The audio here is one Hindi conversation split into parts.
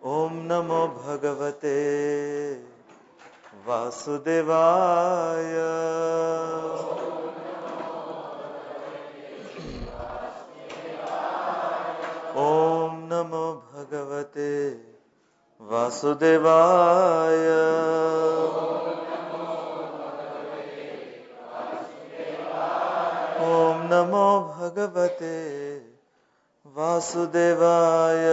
ओम नमो भगवते वासुदेवाय। ओम नमो भगवते वासुदेवाय। ओम नमो भगवते वासुदेवाय।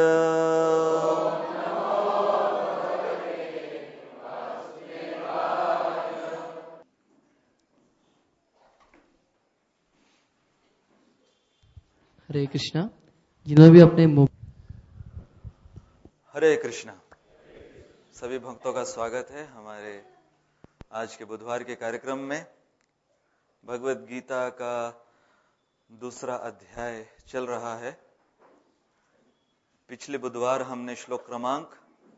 हरे कृष्णा। जिन्होंने भी अपने हरे कृष्णा। सभी भक्तों का स्वागत है हमारे आज के बुधवार के कार्यक्रम में। भगवत गीता का दूसरा अध्याय चल रहा है। पिछले बुधवार हमने श्लोक क्रमांक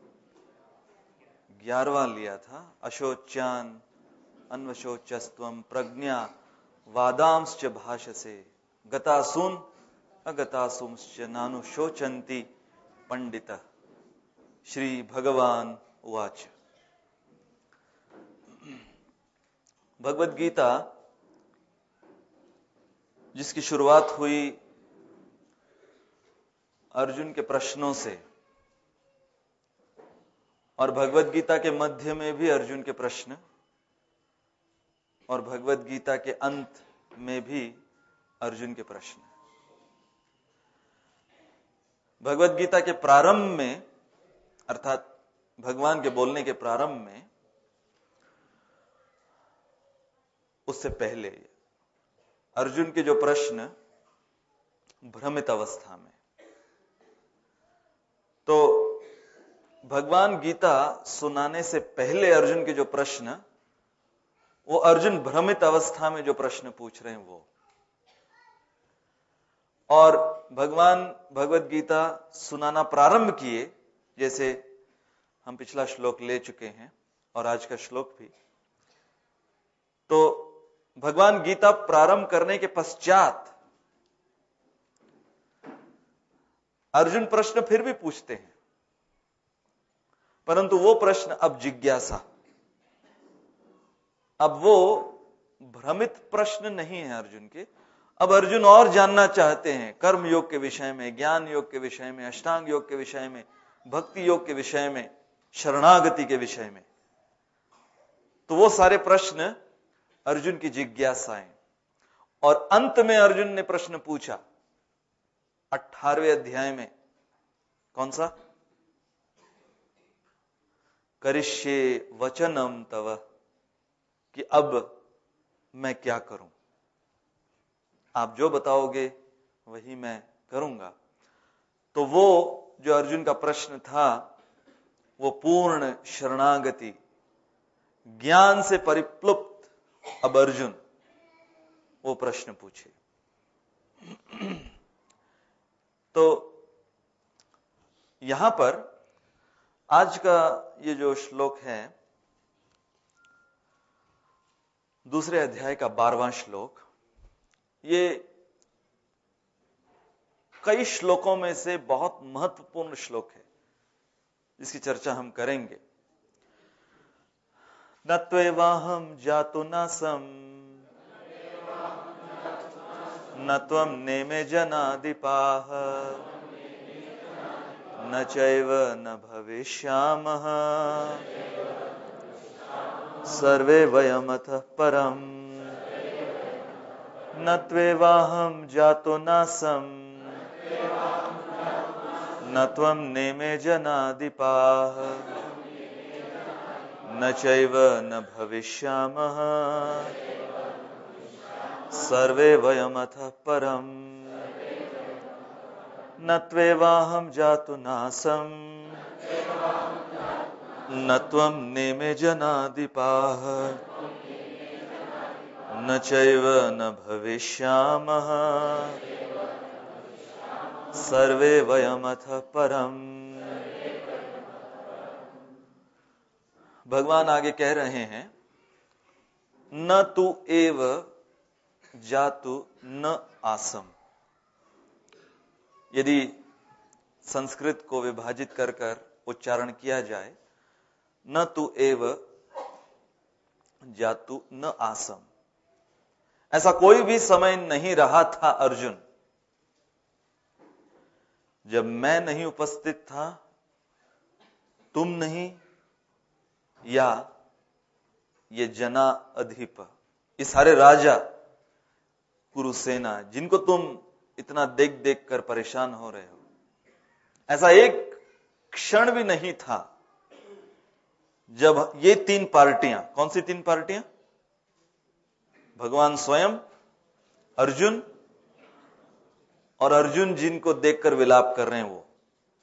11वां लिया था। अशोच्यान अन्वशोचस्त्वं प्रज्ञा वादांश्च भाषसे गतासून अगतासूंश्च नानुशोचन्ति पंडितः। श्री भगवान उवाच। भगवत गीता जिसकी शुरुआत हुई अर्जुन के प्रश्नों से, और भगवत गीता के मध्य में भी अर्जुन के प्रश्न, और भगवत गीता के अंत में भी अर्जुन के प्रश्न। भगवत गीता के प्रारंभ में, अर्थात भगवान के बोलने के प्रारंभ में, उससे पहले अर्जुन के जो प्रश्न भ्रमित अवस्था में, तो भगवान गीता सुनाने से पहले अर्जुन के जो प्रश्न, वो अर्जुन भ्रमित अवस्था में जो प्रश्न पूछ रहे हैं वो, और भगवान भगवत गीता सुनाना प्रारंभ किए, जैसे हम पिछला श्लोक ले चुके हैं और आज का श्लोक भी। तो भगवान गीता प्रारंभ करने के पश्चात अर्जुन प्रश्न फिर भी पूछते हैं, परंतु वो प्रश्न अब जिज्ञासा, अब वो भ्रमित प्रश्न नहीं है अर्जुन के। अब अर्जुन और जानना चाहते हैं कर्म योग के विषय में, ज्ञान योग के विषय में, अष्टांग योग के विषय में, भक्ति योग के विषय में, शरणागति के विषय में। तो वो सारे प्रश्न अर्जुन की जिज्ञासाएं। और अंत में अर्जुन ने प्रश्न पूछा 18वें अध्याय में, कौन सा? करिष्ये वचनम तव, कि अब मैं क्या करूं, आप जो बताओगे वही मैं करूंगा। तो वो जो अर्जुन का प्रश्न था, वो पूर्ण शरणागति, ज्ञान से परिप्लुप्त अब अर्जुन वो प्रश्न पूछे। तो यहां पर आज का ये जो श्लोक है, दूसरे अध्याय का 12वां श्लोक, ये कई श्लोकों में से बहुत महत्वपूर्ण श्लोक है, जिसकी चर्चा हम करेंगे। न त्वेवाहं जातु नासम् न त्वं नेमे जनाधिपाः न चैव न भविष्यामः सर्वे वयमतः परम्। न त्वेवाहं जातु नासम् न त्वं नेमे जनाधिपाः न चैव न भविष्यामः सर्वे वयमतः परम्। न त्वेवाहं जातु नासम् न त्वं नेमे जनाधिपाः न चैव न भविष्यामः सर्वे वयमतः परम्। भगवान आगे कह रहे हैं, न तु एव जातु न आसम। यदि संस्कृत को विभाजित कर कर उच्चारण किया जाए, न तु एव जातु न आसम। ऐसा कोई भी समय नहीं रहा था अर्जुन जब मैं नहीं उपस्थित था, तुम नहीं, या ये जना अधिप, ये सारे राजा कुरुसेना जिनको तुम इतना देख देख कर परेशान हो रहे हो, ऐसा एक क्षण भी नहीं था जब ये तीन पार्टियां, कौन सी तीन पार्टियां? भगवान स्वयं, अर्जुन, और अर्जुन जिनको देखकर विलाप कर रहे हैं वो।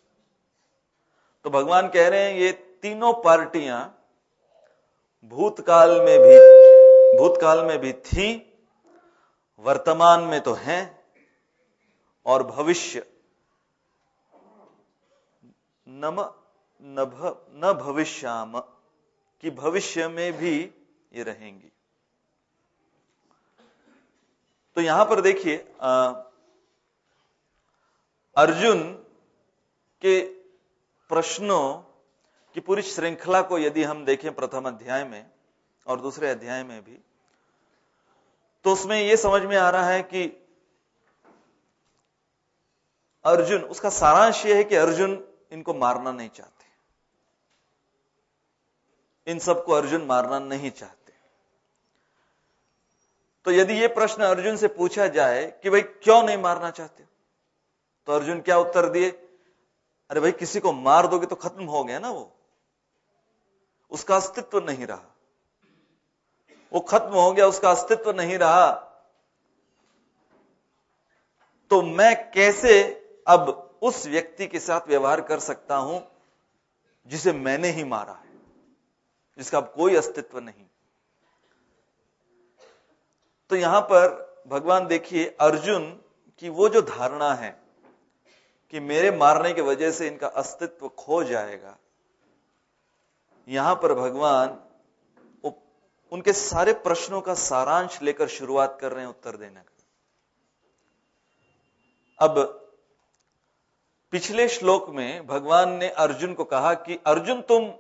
तो भगवान कह रहे हैं ये तीनों पार्टियां भूतकाल में भी थी, वर्तमान में तो हैं, और भविष्य न भविष्याम, कि भविष्य में भी ये रहेंगी। तो यहां पर देखिए अर्जुन के प्रश्नों की पूरी श्रृंखला को यदि हम देखें प्रथम अध्याय में और दूसरे अध्याय में भी, तो उसमें यह समझ में आ रहा है कि अर्जुन, उसका सारांश यह है कि अर्जुन इनको मारना नहीं चाहते, इन सबको अर्जुन मारना नहीं चाहते। तो यदि यह प्रश्न अर्जुन से पूछा जाए कि भाई क्यों नहीं मारना चाहते, तो अर्जुन क्या उत्तर दिए? अरे भाई किसी को मार दोगे तो खत्म हो गया ना, वो उसका अस्तित्व नहीं रहा, वो खत्म हो गया, उसका अस्तित्व नहीं रहा, तो मैं कैसे अब उस व्यक्ति के साथ व्यवहार कर सकता हूं जिसे मैंने ही मारा है, जिसका अब कोई अस्तित्व नहीं। तो यहां पर भगवान देखिए अर्जुन की वो जो धारणा है कि मेरे मारने की वजह से इनका अस्तित्व खो जाएगा, यहां पर भगवान उनके सारे प्रश्नों का सारांश लेकर शुरुआत कर रहे हैं उत्तर देने का। अब पिछले श्लोक में भगवान ने अर्जुन को कहा कि अर्जुन तुम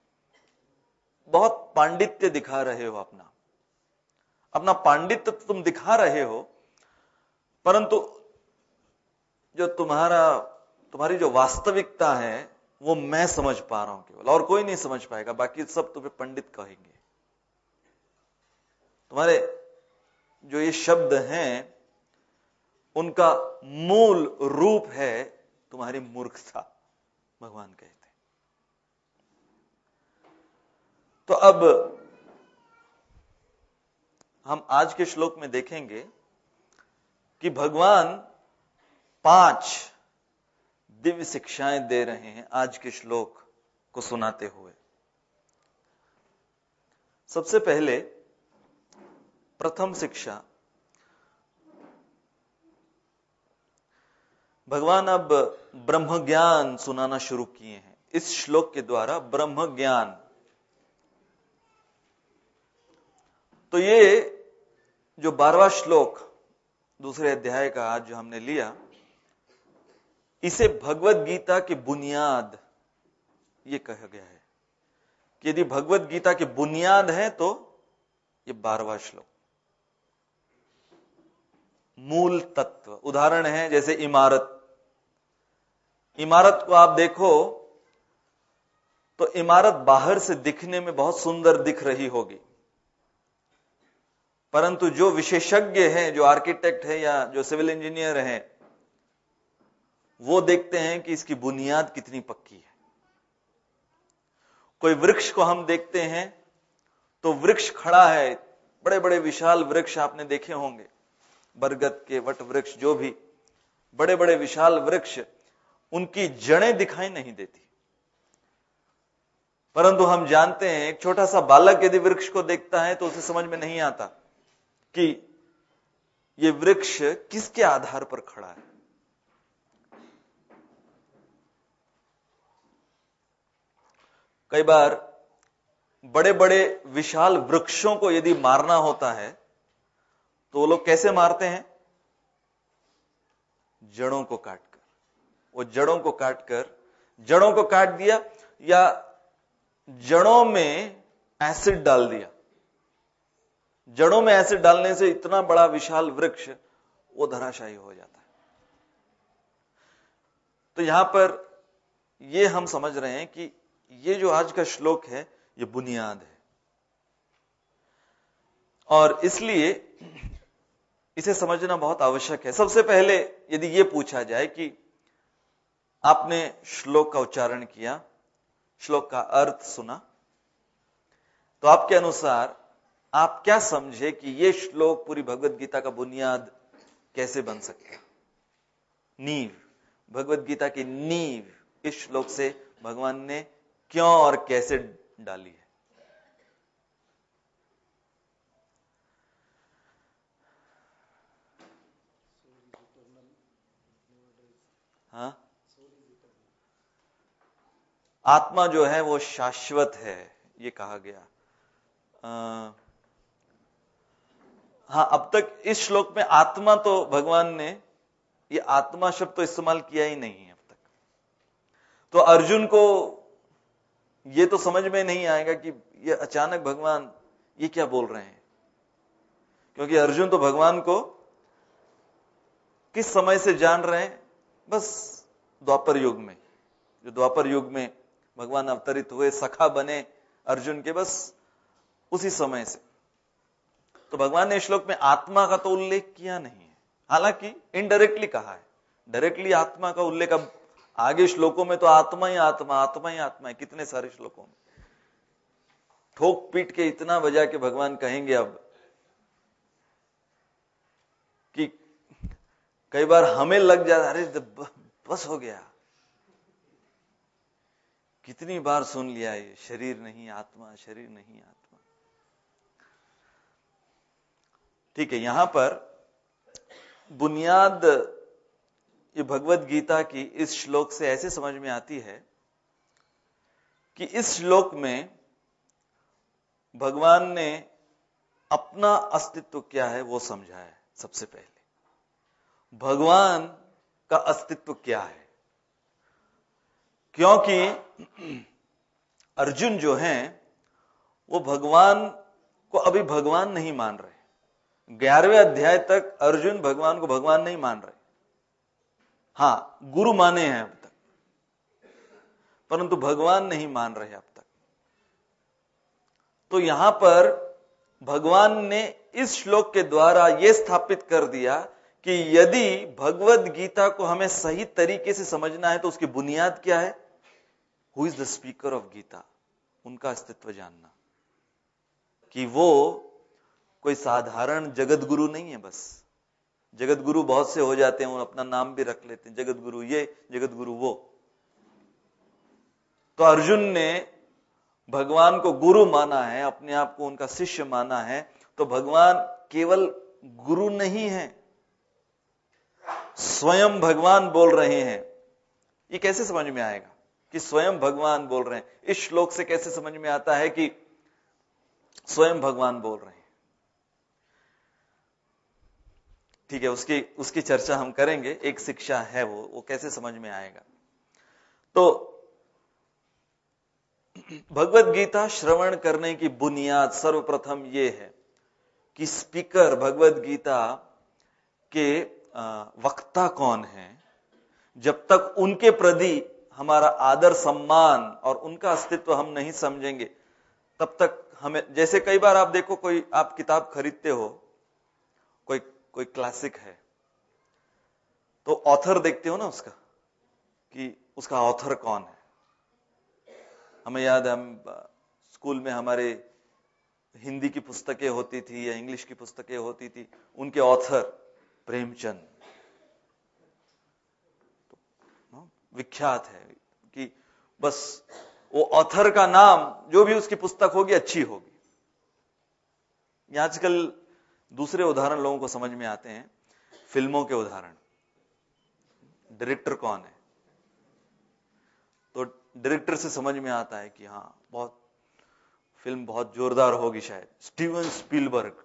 बहुत पांडित्य दिखा रहे हो, अपना पांडित्य तुम दिखा रहे हो, परंतु जो तुम्हारी जो वास्तविकता है वो मैं समझ पा रहा हूं केवल, और कोई नहीं समझ पाएगा, बाकी सब तुम्हें पंडित कहेंगे। तुम्हारे जो ये शब्द हैं उनका मूल रूप है तुम्हारी मूर्खता, भगवान कहते हैं। तो अब हम आज के श्लोक में देखेंगे कि भगवान 5 दिव्य शिक्षाएं दे रहे हैं आज के श्लोक को सुनाते हुए। सबसे पहले प्रथम शिक्षा, भगवान अब ब्रह्म ज्ञान सुनाना शुरू किए हैं इस श्लोक के द्वारा, ब्रह्म ज्ञान। तो ये जो 12वां श्लोक दूसरे अध्याय का आज जो हमने लिया, इसे भगवत गीता की बुनियाद ये कहा गया है कि यदि भगवत गीता की बुनियाद है तो ये 12वां श्लोक मूल तत्व। उदाहरण है जैसे इमारत को आप देखो तो इमारत बाहर से दिखने में बहुत सुंदर दिख रही होगी, परंतु जो विशेषज्ञ हैं, जो आर्किटेक्ट है या जो सिविल इंजीनियर हैं, वो देखते हैं कि इसकी बुनियाद कितनी पक्की है। कोई वृक्ष को हम देखते हैं तो वृक्ष खड़ा है, बड़े बड़े विशाल वृक्ष आपने देखे होंगे, बरगद के, वट वृक्ष, जो भी बड़े बड़े विशाल वृक्ष, उनकी जड़ें दिखाई नहीं देती, परंतु हम जानते हैं एक छोटा सा बालक यदि वृक्ष को देखता है तो उसे समझ में नहीं आता कि ये वृक्ष किसके आधार पर खड़ा है। कई बार बड़े बड़े विशाल वृक्षों को यदि मारना होता है तो वो लोग कैसे मारते हैं? जड़ों को काटकर। वो जड़ों को काटकर जड़ों को काट दिया या जड़ों में एसिड डाल दिया। जड़ों में एसिड डालने से इतना बड़ा विशाल वृक्ष वो धराशायी हो जाता है। तो यहां पर ये हम समझ रहे हैं कि ये जो आज का श्लोक है ये बुनियाद है, और इसलिए इसे समझना बहुत आवश्यक है। सबसे पहले यदि ये पूछा जाए कि आपने श्लोक का उच्चारण किया, श्लोक का अर्थ सुना, तो आपके अनुसार आप क्या समझे कि ये श्लोक पूरी भगवत गीता का बुनियाद कैसे बन सकता है? नींव, भगवत गीता की नींव इस श्लोक से भगवान ने क्यों और कैसे डाली है? हाँ, आत्मा जो है वो शाश्वत है, ये कहा गया। हाँ, अब तक इस श्लोक में आत्मा तो भगवान ने ये आत्मा शब्द तो इस्तेमाल किया ही नहीं है अब तक। तो अर्जुन को ये तो समझ में नहीं आएगा कि ये अचानक भगवान ये क्या बोल रहे हैं, क्योंकि अर्जुन तो भगवान को किस समय से जान रहे हैं? बस द्वापर युग में, जो द्वापर युग में भगवान अवतरित हुए, सखा बने अर्जुन के, बस उसी समय से। तो भगवान ने श्लोक में आत्मा का तो उल्लेख किया नहीं है, हालांकि इनडायरेक्टली कहा है। डायरेक्टली आत्मा का उल्लेख अब आगे श्लोकों में तो आत्मा ही आत्मा, आत्मा ही आत्मा है, कितने सारे श्लोकों में ठोक पीट के इतना बजा के भगवान कहेंगे अब कि कई बार हमें लग जाता, अरे बस हो गया, कितनी बार सुन लिया ये, शरीर नहीं आत्मा, शरीर नहीं आत्मा। ठीक है, यहां पर बुनियाद ये भगवत गीता की इस श्लोक से ऐसे समझ में आती है कि इस श्लोक में भगवान ने अपना अस्तित्व क्या है वो समझाया है। सबसे पहले भगवान का अस्तित्व क्या है, क्योंकि अर्जुन जो हैं वो भगवान को अभी भगवान नहीं मान रहे। 11वें अध्याय तक अर्जुन भगवान को भगवान नहीं मान रहे, हाँ गुरु माने हैं अब तक, परंतु भगवान नहीं मान रहे अब तक। तो यहां पर भगवान ने इस श्लोक के द्वारा यह स्थापित कर दिया कि यदि भगवत गीता को हमें सही तरीके से समझना है तो उसकी बुनियाद क्या है? Who is the speaker of Gita, उनका अस्तित्व जानना, कि वो कोई साधारण जगत गुरु नहीं है। बस जगत गुरु बहुत से हो जाते हैं, वो अपना नाम भी रख लेते हैं, जगत गुरु ये, जगत गुरु वो। तो अर्जुन ने भगवान को गुरु माना है, अपने आप को उनका शिष्य माना है। तो भगवान केवल गुरु नहीं है, स्वयं भगवान बोल रहे हैं। ये कैसे समझ में आएगा कि स्वयं भगवान बोल रहे हैं? इस श्लोक से कैसे समझ में आता है कि स्वयं भगवान बोल रहे हैं? ठीक है, उसकी चर्चा हम करेंगे, एक शिक्षा है वो कैसे समझ में आएगा। तो भगवत गीता श्रवण करने की बुनियाद सर्वप्रथम ये है कि स्पीकर भगवत गीता के वक्ता कौन है। जब तक उनके प्रति हमारा आदर सम्मान और उनका अस्तित्व हम नहीं समझेंगे, तब तक हमें, जैसे कई बार आप देखो, कोई आप किताब खरीदते हो, कोई क्लासिक है, तो ऑथर देखते हो ना उसका, कि उसका ऑथर कौन है। हमें याद है, हम स्कूल में हमारे हिंदी की पुस्तकें होती थी या इंग्लिश की पुस्तकें होती थी, उनके ऑथर प्रेमचंद तो विख्यात है कि बस वो ऑथर का नाम, जो भी उसकी पुस्तक होगी अच्छी होगी। आजकल दूसरे उदाहरण लोगों को समझ में आते हैं, फिल्मों के उदाहरण, डायरेक्टर कौन है, तो डायरेक्टर से समझ में आता है कि हाँ बहुत फिल्म बहुत जोरदार होगी, शायद स्टीवन स्पीलबर्ग।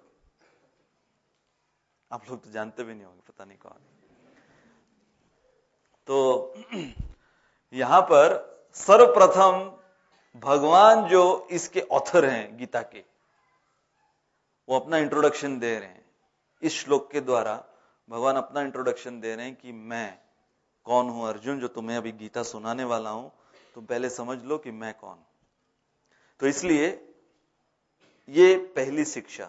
आप लोग तो जानते भी नहीं होंगे, पता नहीं कौन। तो यहां पर सर्वप्रथम भगवान जो इसके ऑथर हैं गीता के, वो अपना इंट्रोडक्शन दे रहे हैं। इस श्लोक के द्वारा भगवान अपना इंट्रोडक्शन दे रहे हैं कि मैं कौन हूं। अर्जुन, जो तुम्हें अभी गीता सुनाने वाला हूं, तुम पहले समझ लो कि मैं कौन हूं। तो इसलिए ये पहली शिक्षा।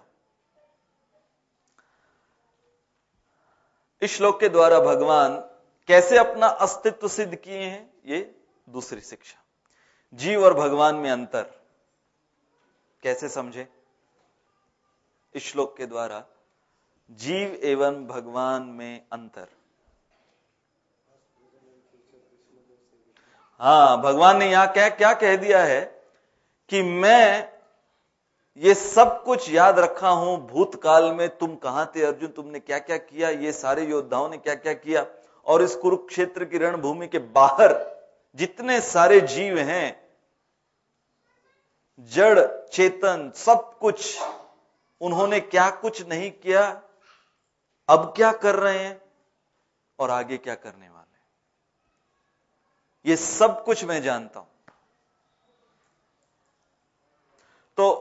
इस श्लोक के द्वारा भगवान कैसे अपना अस्तित्व सिद्ध किए हैं, ये दूसरी शिक्षा। जीव और भगवान में अंतर कैसे समझे? इस श्लोक के द्वारा जीव एवं भगवान में अंतर। हाँ, भगवान ने यहां क्या कह दिया है कि मैं ये सब कुछ याद रखा हूं। भूतकाल में तुम कहां थे अर्जुन, तुमने क्या क्या किया, ये सारे योद्धाओं ने क्या क्या किया, और इस कुरुक्षेत्र की रणभूमि के बाहर जितने सारे जीव हैं, जड़ चेतन सब कुछ, उन्होंने क्या कुछ नहीं किया, अब क्या कर रहे हैं और आगे क्या करने वाले हैं, ये सब कुछ मैं जानता हूं। तो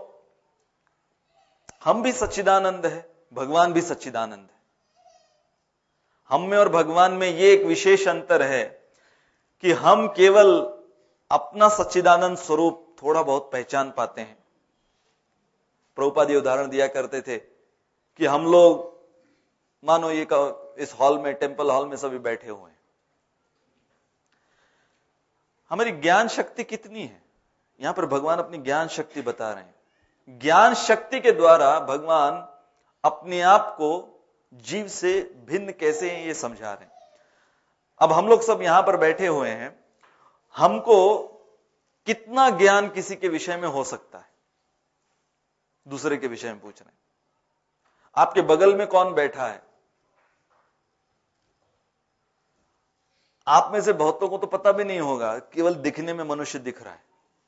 हम भी सच्चिदानंद है, भगवान भी सच्चिदानंद है। हम में और भगवान में ये एक विशेष अंतर है कि हम केवल अपना सच्चिदानंद स्वरूप थोड़ा बहुत पहचान पाते हैं। प्रभुपाद ये उदाहरण दिया करते थे कि हम लोग मानो ये इस हॉल में, टेम्पल हॉल में सभी बैठे हुए हैं। हमारी ज्ञान शक्ति कितनी है, यहां पर भगवान अपनी ज्ञान शक्ति बता रहे हैं। ज्ञान शक्ति के द्वारा भगवान अपने आप को जीव से भिन्न कैसे हैं ये समझा रहे हैं। अब हम लोग सब यहां पर बैठे हुए हैं, हमको कितना ज्ञान किसी के विषय में हो सकता है, दूसरे के विषय में पूछ रहे हैं। आपके बगल में कौन बैठा है, आप में से बहुतों को तो पता भी नहीं होगा, केवल दिखने में मनुष्य दिख रहा है।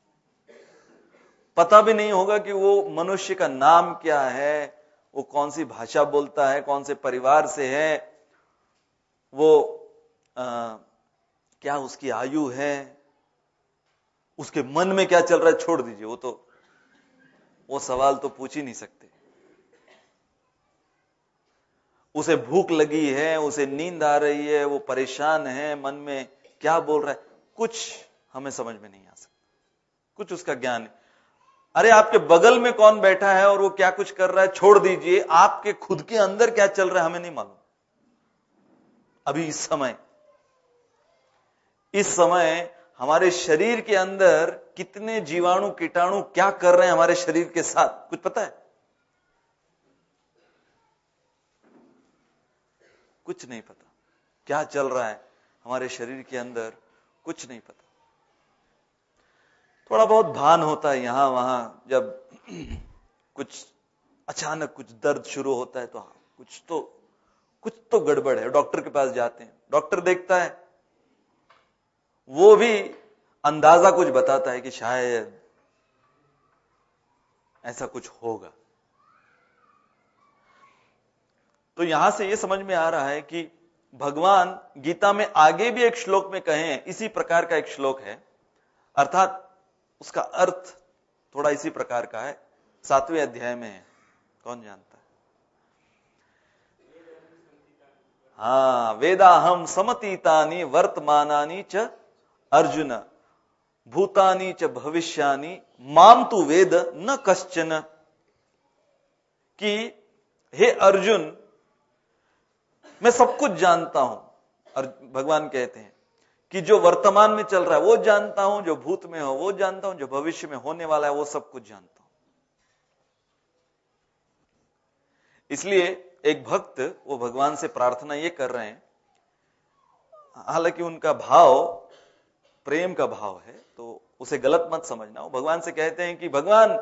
पता भी नहीं होगा कि वो मनुष्य का नाम क्या है, वो कौन सी भाषा बोलता है, कौन से परिवार से है, वो क्या उसकी आयु है, उसके मन में क्या चल रहा है, छोड़ दीजिए, वो सवाल तो पूछ ही नहीं सकते। उसे भूख लगी है, उसे नींद आ रही है, वो परेशान है, मन में क्या बोल रहा है, कुछ हमें समझ में नहीं आ सकता, कुछ उसका ज्ञान है। अरे आपके बगल में कौन बैठा है और वो क्या कुछ कर रहा है, छोड़ दीजिए, आपके खुद के अंदर क्या चल रहा है हमें नहीं मालूम। अभी इस समय हमारे शरीर के अंदर कितने जीवाणु कीटाणु क्या कर रहे हैं हमारे शरीर के साथ, कुछ पता है? कुछ नहीं पता। क्या चल रहा है हमारे शरीर के अंदर, कुछ नहीं पता। थोड़ा बहुत भान होता है यहां वहां, जब कुछ अचानक कुछ दर्द शुरू होता है तो हाँ, कुछ तो गड़बड़ है। डॉक्टर के पास जाते हैं, डॉक्टर देखता है, वो भी अंदाजा कुछ बताता है कि शायद ऐसा कुछ होगा। तो यहां से ये समझ में आ रहा है कि भगवान गीता में आगे भी एक श्लोक में कहें, इसी प्रकार का एक श्लोक है, अर्थात उसका अर्थ थोड़ा इसी प्रकार का है, 7वें अध्याय में है, कौन जानता है? हाँ, वेदाहम समतीतानि वर्तमानानि च अर्जुन भूतानि च भविष्यानि माम तु वेद न कश्चन। कि हे अर्जुन, मैं सब कुछ जानता हूं। और भगवान कहते हैं कि जो वर्तमान में चल रहा है वो जानता हूं, जो भूत में हो वो जानता हूं, जो भविष्य में होने वाला है वो सब कुछ जानता हूं। इसलिए एक भक्त वो भगवान से प्रार्थना ये कर रहे हैं, हालांकि उनका भाव प्रेम का भाव है तो उसे गलत मत समझना। वो भगवान से कहते हैं कि भगवान,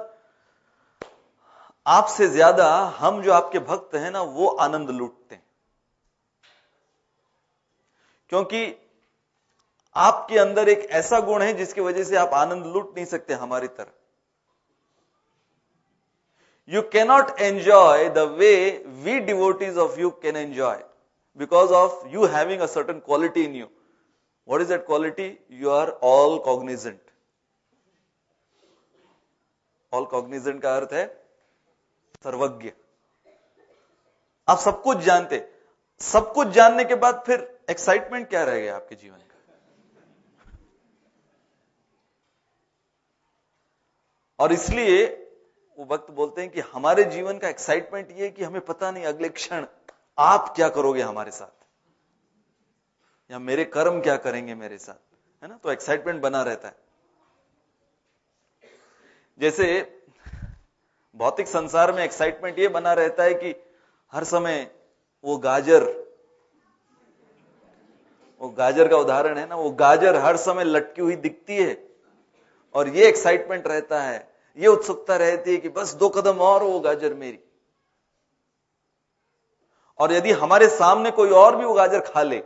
आपसे ज्यादा हम जो आपके भक्त हैं ना, वो आनंद लूटते हैं, क्योंकि आपके अंदर एक ऐसा गुण है जिसकी वजह से आप आनंद लूट नहीं सकते हमारी तरह। You cannot enjoy the way we devotees of you can enjoy because of you having a certain quality in you. What is that quality? You are all cognizant. All cognizant का अर्थ है सर्वज्ञ। आप सब कुछ जानते। सब कुछ जानने के बाद फिर एक्साइटमेंट क्या रह गया आपके जीवन का? और इसलिए वो वक्त बोलते हैं कि हमारे जीवन का एक्साइटमेंट ये है कि हमें पता नहीं अगले क्षण आप क्या करोगे हमारे साथ, या मेरे कर्म क्या करेंगे मेरे साथ, है ना? तो एक्साइटमेंट बना रहता है। जैसे भौतिक संसार में एक्साइटमेंट ये बना रहता है कि हर समय वो गाजर का उदाहरण है ना, वो गाजर हर समय लटकी हुई दिखती है और ये एक्साइटमेंट रहता है, ये उत्सुकता रहती है कि बस 2 कदम और वो गाजर मेरी। और यदि हमारे सामने कोई और भी वो गाजर खा ले,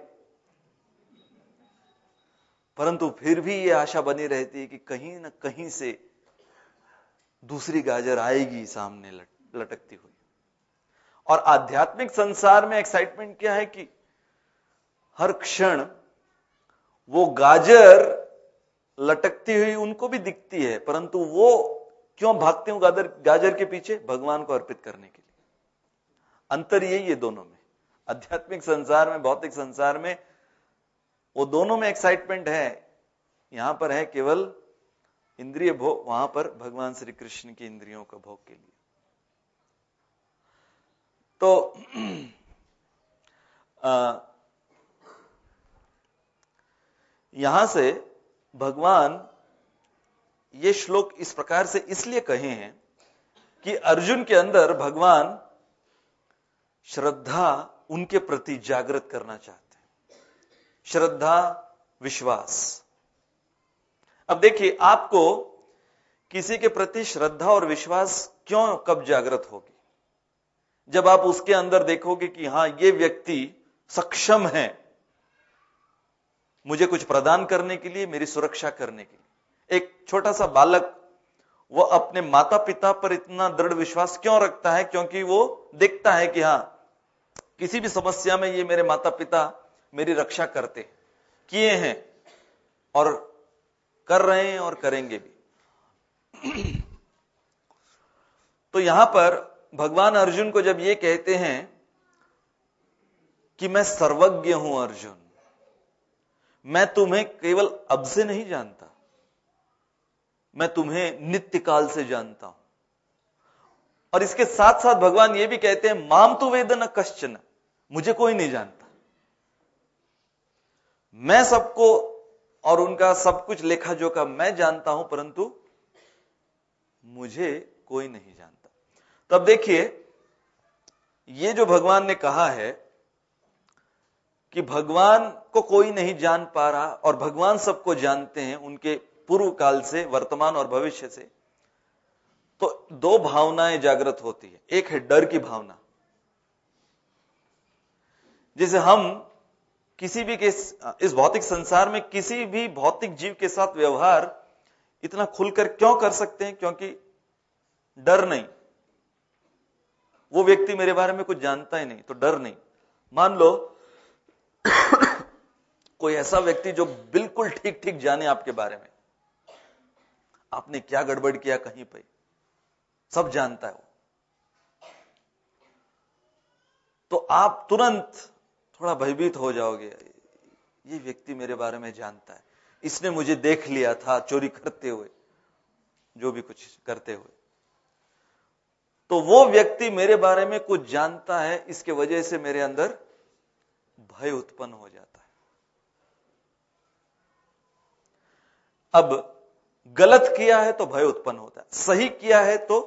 परंतु फिर भी ये आशा बनी रहती है कि कहीं ना कहीं से दूसरी गाजर आएगी सामने लटकती हुई। और आध्यात्मिक संसार में एक्साइटमेंट क्या है कि हर क्षण वो गाजर लटकती हुई उनको भी दिखती है, परंतु वो क्यों भागते हो गाजर के पीछे? भगवान को अर्पित करने के लिए। अंतर यही है दोनों में, आध्यात्मिक संसार में, भौतिक संसार में। वो दोनों में एक्साइटमेंट है। यहां पर है केवल इंद्रिय भोग, वहां पर भगवान श्री कृष्ण की इंद्रियों का भोग के लिए। तो यहां से भगवान ये श्लोक इस प्रकार से इसलिए कहे हैं कि अर्जुन के अंदर भगवान श्रद्धा उनके प्रति जागृत करना चाहते हैं। श्रद्धा, विश्वास। अब देखिए, आपको किसी के प्रति श्रद्धा और विश्वास क्यों, कब जागृत होगी? जब आप उसके अंदर देखोगे कि हां, ये व्यक्ति सक्षम है मुझे कुछ प्रदान करने के लिए, मेरी सुरक्षा करने के लिए। एक छोटा सा बालक वो अपने माता पिता पर इतना दृढ़ विश्वास क्यों रखता है? क्योंकि वो देखता है कि हां, किसी भी समस्या में ये मेरे माता पिता मेरी रक्षा करते किए हैं और कर रहे हैं और करेंगे भी। तो यहां पर भगवान अर्जुन को जब ये कहते हैं कि मैं सर्वज्ञ हूं अर्जुन, मैं तुम्हें केवल अब से नहीं जानता, मैं तुम्हें नित्य काल से जानता हूं। और इसके साथ साथ भगवान ये भी कहते हैं, माम तु वेद न कश्चन, मुझे कोई नहीं जानता। मैं सबको और उनका सब कुछ लेखा जोखा मैं जानता हूं, परंतु मुझे कोई नहीं जानता। तो अब देखिए, ये जो भगवान ने कहा है कि भगवान को कोई नहीं जान पा रहा और भगवान सबको जानते हैं, उनके पूर्व काल से, वर्तमान और भविष्य से, तो 2 भावनाएं जागृत होती है। एक है डर की भावना। जैसे हम किसी भी इस भौतिक संसार में किसी भी भौतिक जीव के साथ व्यवहार इतना खुलकर क्यों कर सकते हैं? क्योंकि डर नहीं। वो व्यक्ति मेरे बारे में कुछ जानता ही नहीं, तो डर नहीं। मान लो कोई ऐसा व्यक्ति जो बिल्कुल ठीक ठीक जाने आपके बारे में, आपने क्या गड़बड़ किया कहीं पे, सब जानता है वो, तो आप तुरंत थोड़ा भयभीत हो जाओगे। ये व्यक्ति मेरे बारे में जानता है, इसने मुझे देख लिया था चोरी करते हुए, जो भी कुछ करते हुए, तो वो व्यक्ति मेरे बारे में कुछ जानता है, इसके वजह से मेरे अंदर भय उत्पन्न हो जाता है। अब गलत किया है तो भय उत्पन्न होता है, सही किया है तो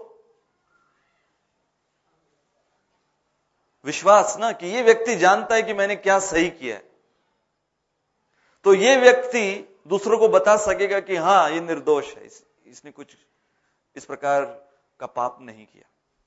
विश्वास ना, कि ये व्यक्ति जानता है कि मैंने क्या सही किया है, तो ये व्यक्ति दूसरों को बता सकेगा कि हां, ये निर्दोष है, इसने कुछ इस प्रकार का पाप नहीं किया।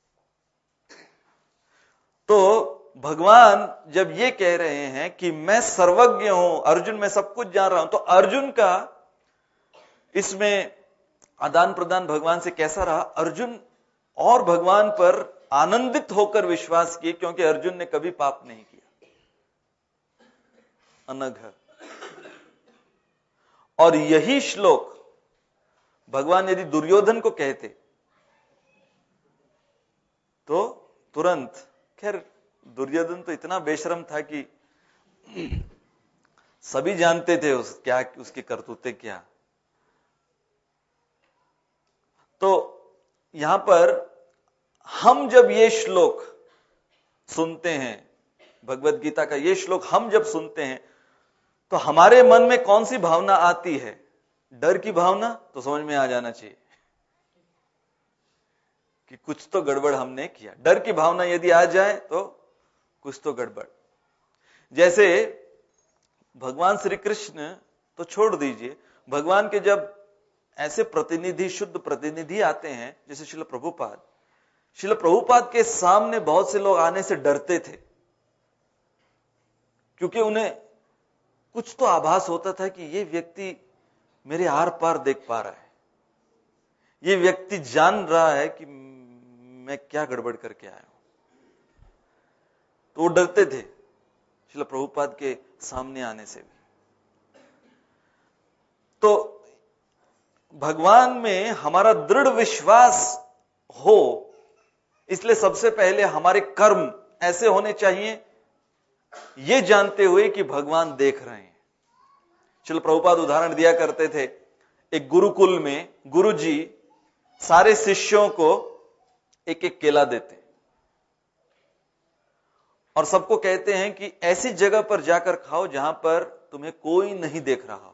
तो भगवान जब ये कह रहे हैं कि मैं सर्वज्ञ हूं अर्जुन, मैं सब कुछ जान रहा हूं, तो अर्जुन का इसमें आदान प्रदान भगवान से कैसा रहा? अर्जुन और भगवान पर आनंदित होकर विश्वास किए, क्योंकि अर्जुन ने कभी पाप नहीं किया, अनघ। और यही श्लोक भगवान यदि दुर्योधन को कहते तो तुरंत, खैर दुर्योधन तो इतना बेशरम था कि सभी जानते थे उसकी करतूतें क्या। तो यहां पर हम जब ये श्लोक सुनते हैं, भगवत गीता का ये श्लोक हम जब सुनते हैं, तो हमारे मन में कौन सी भावना आती है? डर की भावना तो समझ में आ जाना चाहिए कि कुछ तो गड़बड़ हमने किया। डर की भावना यदि आ जाए तो कुछ तो गड़बड़। जैसे भगवान श्री कृष्ण तो छोड़ दीजिए, भगवान के जब ऐसे प्रतिनिधि, शुद्ध प्रतिनिधि आते हैं जैसे श्रील प्रभुपाद के सामने बहुत से लोग आने से डरते थे, क्योंकि उन्हें कुछ तो आभास होता था कि ये व्यक्ति मेरे आर पार देख पा रहा है, ये व्यक्ति जान रहा है कि मैं क्या गड़बड़ करके आया हूं। तो वो डरते थे श्रील प्रभुपाद के सामने आने से भी। तो भगवान में हमारा दृढ़ विश्वास हो, इसलिए सबसे पहले हमारे कर्म ऐसे होने चाहिए, ये जानते हुए कि भगवान देख रहे हैं। श्रील प्रभुपाद उदाहरण दिया करते थे, एक गुरुकुल में गुरुजी सारे शिष्यों को एक एक केला देते और सबको कहते हैं कि ऐसी जगह पर जाकर खाओ जहां पर तुम्हें कोई नहीं देख रहा।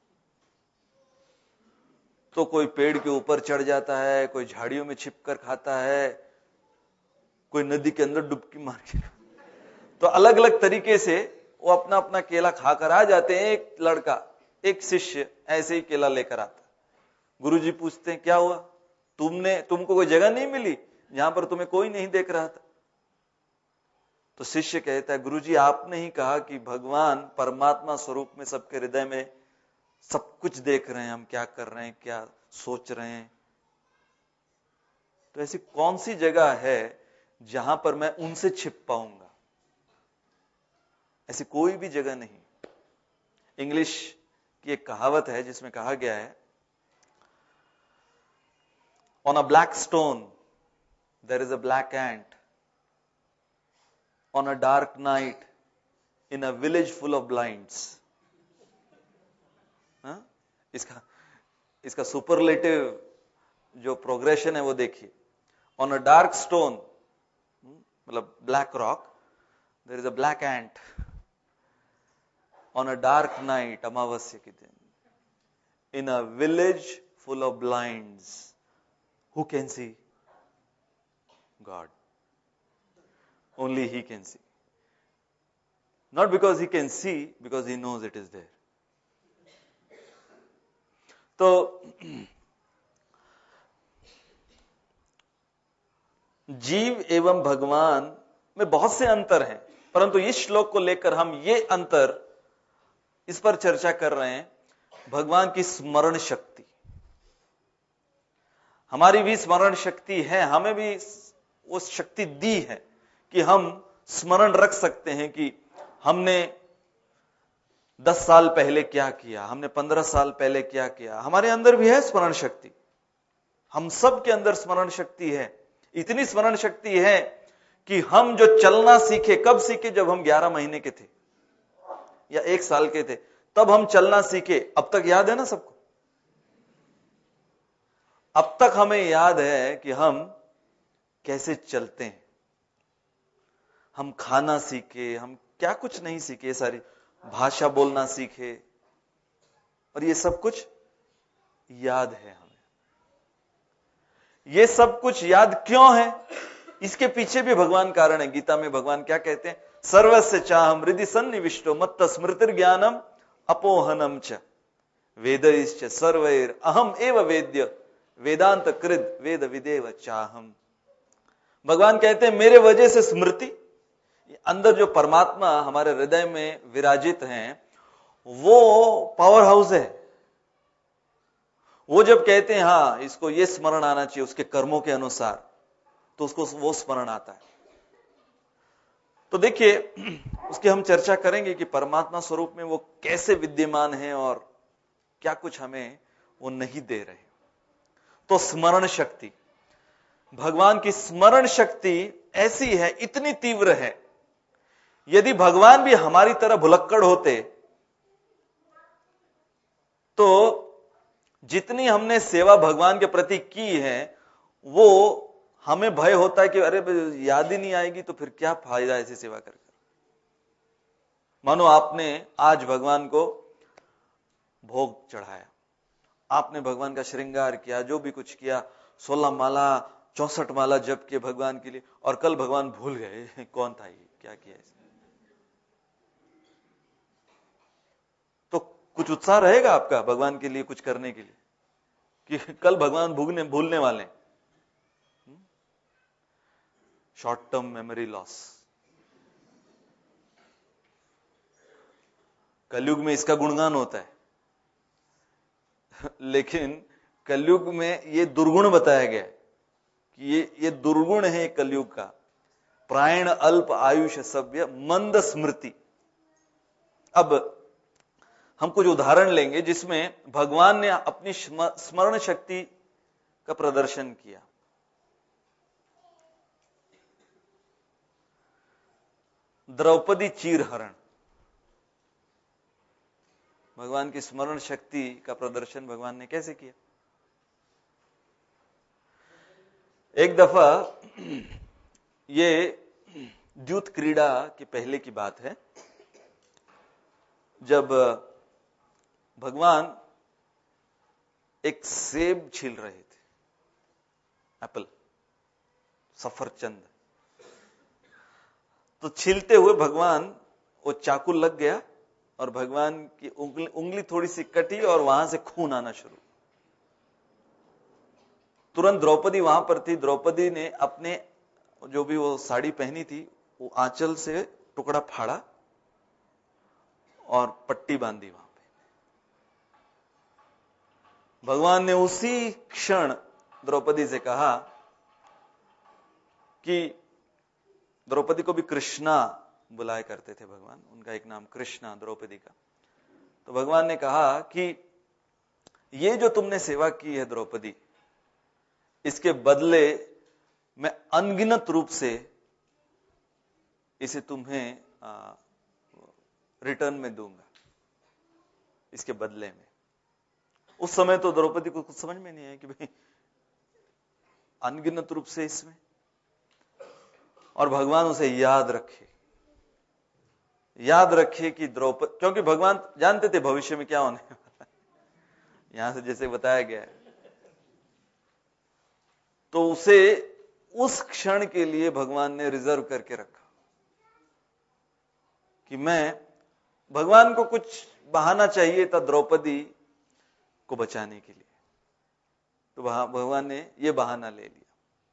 तो कोई पेड़ के ऊपर चढ़ जाता है, कोई झाड़ियों में छिपकर खाता है, कोई नदी के अंदर डुबकी मार के। तो अलग अलग तरीके से वो अपना अपना केला खाकर आ जाते हैं। एक लड़का, एक शिष्य ऐसे ही केला लेकर आता। गुरुजी पूछते हैं क्या हुआ, तुमको कोई जगह नहीं मिली जहां पर तुम्हें कोई नहीं देख रहा था? तो शिष्य कहता है, गुरुजी आपने ही कहा कि भगवान परमात्मा स्वरूप में सबके हृदय में सब कुछ देख रहे हैं, हम क्या कर रहे हैं, क्या सोच रहे हैं। तो ऐसी कौन सी जगह है जहां पर मैं उनसे छिप पाऊंगा? ऐसी कोई भी जगह नहीं। इंग्लिश की एक कहावत है जिसमें कहा गया है, on a black stone there is a black ant, on a dark night in a village full of blinds. इसका सुपरलेटिव जो प्रोग्रेशन है वो देखिए। ऑन अ डार्क स्टोन मतलब black rock, there is a black ant, on a dark night, अमावस्या के दिन, in a village full of blinds, who can see? God, only he can see. Not because he can see, because he knows it is there. तो जीव एवं भगवान में बहुत से अंतर हैं, परंतु इस श्लोक को लेकर हम ये अंतर, इस पर चर्चा कर रहे हैं। भगवान की स्मरण शक्ति, हमारी भी स्मरण शक्ति है, हमें भी वो शक्ति दी है कि हम स्मरण रख सकते हैं कि हमने 10 साल पहले क्या किया, हमने 15 साल पहले क्या किया। हमारे अंदर भी है स्मरण शक्ति, हम सब के अंदर स्मरण शक्ति है। इतनी स्मरण शक्ति है कि हम जो चलना सीखे, कब सीखे? जब हम 11 महीने के थे या 1 साल के थे, तब हम चलना सीखे। अब तक याद है ना सबको? अब तक हमें याद है कि हम कैसे चलते हैं। हम खाना सीखे, हम क्या कुछ नहीं सीखे, सारी भाषा बोलना सीखे, और ये सब कुछ याद है हमें। ये सब कुछ याद क्यों है? इसके पीछे भी भगवान कारण है। गीता में भगवान क्या कहते हैं? सर्वस्य चाहम हृदि सन्निविष्टो मत्त स्मृतिर ज्ञानम अपोहनम च वेदैश्च सर्वैर अहम एव वेद्य वेदांत कृत वेद विदेव चाहम। भगवान कहते हैं मेरे वजह से स्मृति, अंदर जो परमात्मा हमारे हृदय में विराजित हैं, वो पावर हाउस है। वो जब कहते हैं हाँ इसको ये स्मरण आना चाहिए उसके कर्मों के अनुसार, तो उसको वो स्मरण आता है। तो देखिए, उसकी हम चर्चा करेंगे कि परमात्मा स्वरूप में वो कैसे विद्यमान है और क्या कुछ हमें वो नहीं दे रहे। तो स्मरण शक्ति, भगवान की स्मरण शक्ति ऐसी है, इतनी तीव्र है, यदि भगवान भी हमारी तरह भुलक्कड़ होते तो जितनी हमने सेवा भगवान के प्रति की है वो हमें भय होता है कि अरे याद ही नहीं आएगी तो फिर क्या फायदा ऐसी सेवा कर। मानो आपने आज भगवान को भोग चढ़ाया, आपने भगवान का श्रृंगार किया, जो भी कुछ किया, 16 माला 64 माला जप के भगवान के लिए, और कल भगवान भूल गए कौन था ये, क्या किया इसने। तो कुछ उत्साह रहेगा आपका भगवान के लिए कुछ करने के लिए कि कल भगवान भूलने वाले। Short term memory loss. कलयुग में इसका गुणगान होता है लेकिन कलयुग में ये दुर्गुण बताया गया है कि ये दुर्गुण है कलयुग का। प्रायण अल्प आयुष सभ्य मंद स्मृति। अब हम कुछ उदाहरण लेंगे जिसमें भगवान ने अपनी स्मरण शक्ति का प्रदर्शन किया। द्रौपदी चीरहरण, भगवान की स्मरण शक्ति का प्रदर्शन भगवान ने कैसे किया। एक दफा, ये द्यूत क्रीड़ा की पहले की बात है, जब भगवान एक सेब छील रहे थे, एप्पल, सफरचंद। तो छीलते हुए भगवान, वो चाकू लग गया और भगवान की उंगली थोड़ी सी कटी और वहां से खून आना शुरू। तुरंत द्रौपदी वहां पर थी। द्रौपदी ने अपने जो भी वो साड़ी पहनी थी वो आंचल से टुकड़ा फाड़ा और पट्टी बांधी वहां पे। भगवान ने उसी क्षण द्रौपदी से कहा कि द्रौपदी को भी कृष्णा बुलाया करते थे भगवान, उनका एक नाम कृष्णा, द्रौपदी का। तो भगवान ने कहा कि ये जो तुमने सेवा की है द्रौपदी, इसके बदले मैं अनगिनत रूप से इसे तुम्हें रिटर्न में दूंगा, इसके बदले में। उस समय तो द्रौपदी को कुछ समझ में नहीं आया कि भाई अनगिनत रूप से इसमें, और भगवान उसे याद रखे कि द्रौपदी, क्योंकि भगवान जानते थे भविष्य में क्या होने वाला है, यहां से जैसे बताया गया है। तो उसे उस क्षण के लिए भगवान ने रिजर्व करके रखा कि मैं, भगवान को कुछ बहाना चाहिए था द्रौपदी को बचाने के लिए, तो भगवान ने यह बहाना ले लिया।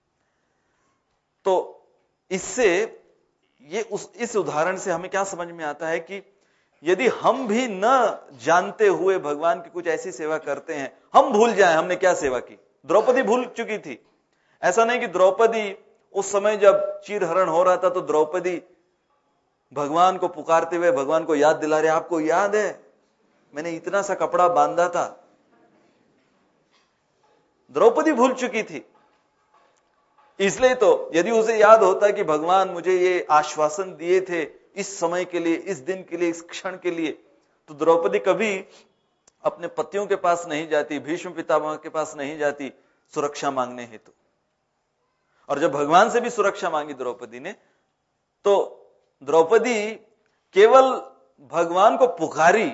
तो इससे इस उदाहरण से हमें क्या समझ में आता है कि यदि हम भी न जानते हुए भगवान की कुछ ऐसी सेवा करते हैं, हम भूल जाएं हमने क्या सेवा की। द्रौपदी भूल चुकी थी। ऐसा नहीं कि द्रौपदी उस समय जब चीरहरण हो रहा था तो द्रौपदी भगवान को पुकारते हुए भगवान को याद दिला रहे, आपको याद है मैंने इतना सा कपड़ा बांधा था। द्रौपदी भूल चुकी थी। इसलिए तो यदि उसे याद होता कि भगवान मुझे ये आश्वासन दिए थे इस समय के लिए, इस दिन के लिए, इस क्षण के लिए, तो द्रौपदी कभी अपने पतियों के पास नहीं जाती, भीष्म पितामह के पास नहीं जाती सुरक्षा मांगने हेतु। और जब भगवान से भी सुरक्षा मांगी द्रौपदी ने, तो द्रौपदी केवल भगवान को पुकारी,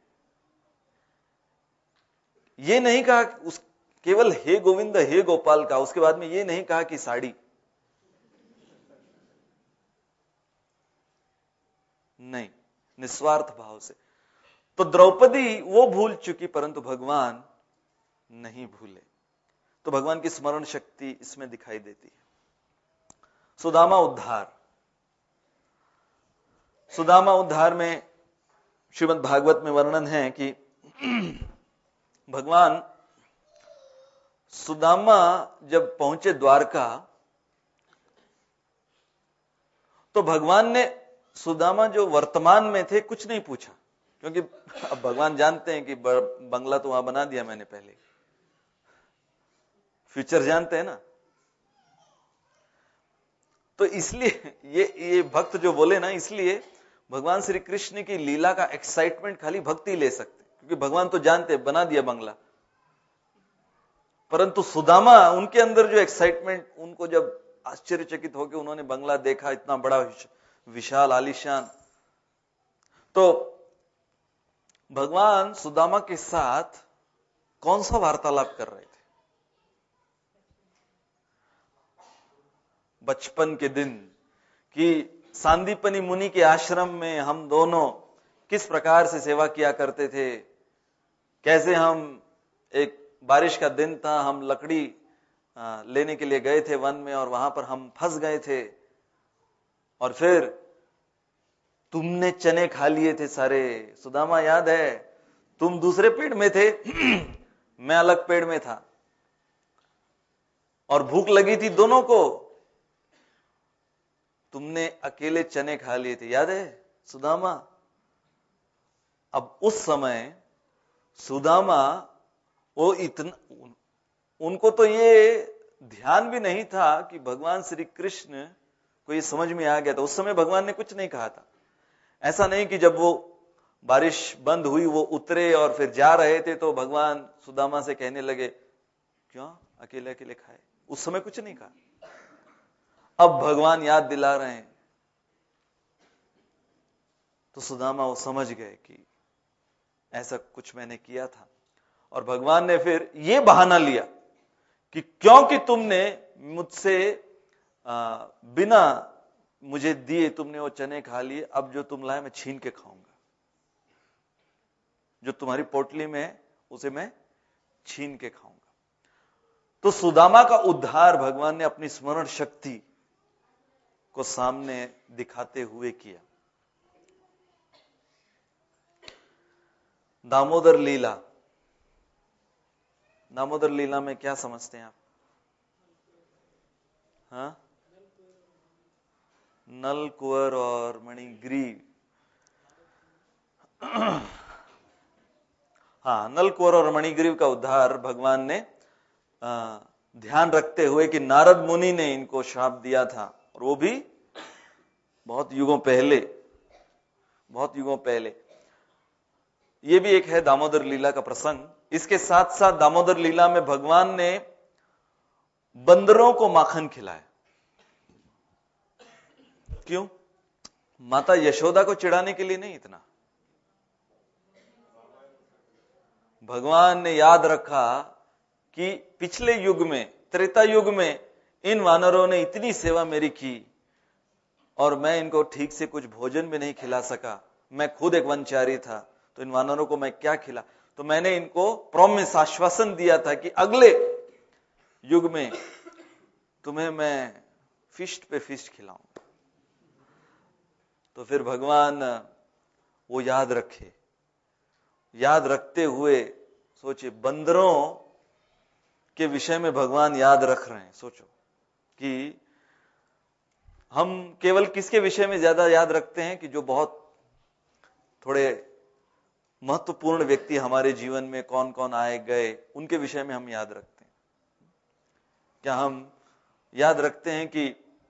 ये नहीं कहा केवल हे गोविंद हे गोपाल का, उसके बाद में ये नहीं कहा कि साड़ी, नहीं, निस्वार्थ भाव से। तो द्रौपदी वो भूल चुकी परंतु भगवान नहीं भूले। तो भगवान की स्मरण शक्ति इसमें दिखाई देती है। सुदामा उद्धार, सुदामा उद्धार में श्रीमद् भागवत में वर्णन है कि भगवान सुदामा जब पहुंचे द्वारका, तो भगवान ने सुदामा जो वर्तमान में थे कुछ नहीं पूछा, क्योंकि अब भगवान जानते हैं कि बंगला तो वहां बना दिया मैंने पहले, फ्यूचर जानते हैं ना। तो इसलिए ये भक्त जो बोले ना, इसलिए भगवान श्री कृष्ण की लीला का एक्साइटमेंट खाली भक्ति ले सकते, क्योंकि भगवान तो जानते बना दिया बंगला। परंतु सुदामा, उनके अंदर जो एक्साइटमेंट, उनको जब आश्चर्यचकित होकर उन्होंने बंगला देखा, इतना बड़ा विशाल आलीशान, तो भगवान सुदामा के साथ कौन सा वार्तालाप कर रहे थे? बचपन के दिन कि सांदीपनी मुनि के आश्रम में हम दोनों किस प्रकार से सेवा किया करते थे, कैसे हम, एक बारिश का दिन था, हम लकड़ी लेने के लिए गए थे वन में और वहां पर हम फंस गए थे, और फिर तुमने चने खा लिए थे सारे। सुदामा याद है, तुम दूसरे पेड़ में थे मैं अलग पेड़ में था, और भूख लगी थी दोनों को, तुमने अकेले चने खा लिए थे, याद है सुदामा? अब उस समय सुदामा, वो इतना, उनको तो ये ध्यान भी नहीं था कि भगवान श्री कृष्ण को ये समझ में आ गया था। उस समय भगवान ने कुछ नहीं कहा था। ऐसा नहीं कि जब वो बारिश बंद हुई, वो उतरे और फिर जा रहे थे, तो भगवान सुदामा से कहने लगे, क्यों अकेले अकेले खाए? उस समय कुछ नहीं कहा। अब भगवान याद दिला रहे हैं, तो सुदामा वो समझ गए कि ऐसा कुछ मैंने किया था। और भगवान ने फिर ये बहाना लिया कि क्योंकि तुमने मुझसे बिना मुझे दिए तुमने वो चने खा लिए, अब जो तुम लाए मैं छीन के खाऊंगा, जो तुम्हारी पोटली में है उसे मैं छीन के खाऊंगा। तो सुदामा का उद्धार भगवान ने अपनी स्मरण शक्ति को सामने दिखाते हुए किया। दामोदर लीला, दामोदर लीला में क्या समझते हैं आप? हाँ, नल, कुंवर और मणिग्रीव। हाँ, नल, कुंवर और मणिग्रीव का उद्धार भगवान ने ध्यान रखते हुए कि नारद मुनि ने इनको श्राप दिया था, और वो भी बहुत युगों पहले, बहुत युगों पहले। ये भी एक है दामोदर लीला का प्रसंग। इसके साथ साथ दामोदर लीला में भगवान ने बंदरों को माखन खिलाया। क्यों? माता यशोदा को चिढ़ाने के लिए नहीं, इतना भगवान ने याद रखा कि पिछले युग में, त्रेता युग में, इन वानरों ने इतनी सेवा मेरी की और मैं इनको ठीक से कुछ भोजन भी नहीं खिला सका। मैं खुद एक वनचारी था, तो इन वानरों को मैं क्या खिला? तो मैंने इनको प्रॉमिस, आश्वासन दिया था कि अगले युग में तुम्हें मैं फिस्ट पे फिस्ट खिलाऊंगा। तो फिर भगवान वो याद रखे, याद रखते हुए सोचिए, बंदरों के विषय में भगवान याद रख रहे हैं। सोचो कि हम केवल किसके विषय में ज्यादा याद रखते हैं कि जो बहुत थोड़े महत्वपूर्ण व्यक्ति हमारे जीवन में कौन कौन आए गए, उनके विषय में हम याद रखते हैं। क्या हम याद रखते हैं कि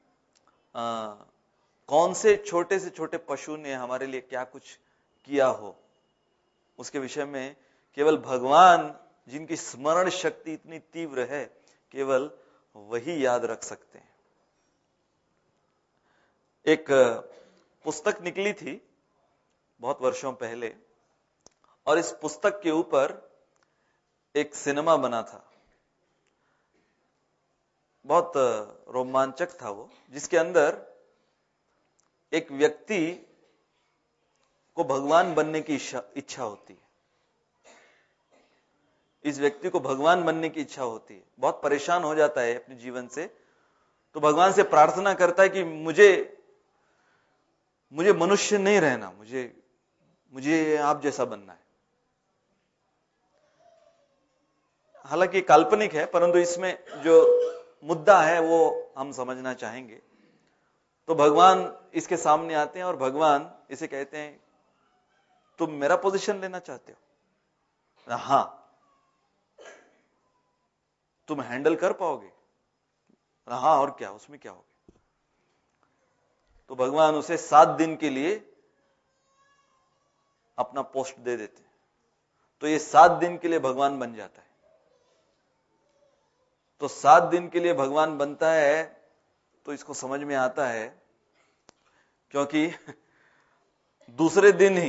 कौन से छोटे पशु ने हमारे लिए क्या कुछ किया हो? उसके विषय में केवल भगवान, जिनकी स्मरण शक्ति इतनी तीव्र है, केवल वही याद रख सकते हैं। एक पुस्तक निकली थी बहुत वर्षों पहले, और इस पुस्तक के ऊपर एक सिनेमा बना था। बहुत रोमांचक था वो, जिसके अंदर एक व्यक्ति को भगवान बनने की इच्छा होती है। इस व्यक्ति को भगवान बनने की इच्छा होती है, बहुत परेशान हो जाता है अपने जीवन से, तो भगवान से प्रार्थना करता है कि मुझे मनुष्य नहीं रहना, मुझे आप जैसा बनना है। हालांकि काल्पनिक है, परंतु इसमें जो मुद्दा है वो हम समझना चाहेंगे। तो भगवान इसके सामने आते हैं और भगवान इसे कहते हैं तुम मेरा पोजीशन लेना चाहते हो? हां। तुम हैंडल कर पाओगे? हां, और क्या, उसमें क्या होगा? तो भगवान उसे 7 दिन के लिए अपना पोस्ट दे देते हैं। तो ये 7 दिन के लिए भगवान बन जाता है। तो 7 दिन के लिए भगवान बनता है, तो इसको समझ में आता है, क्योंकि दूसरे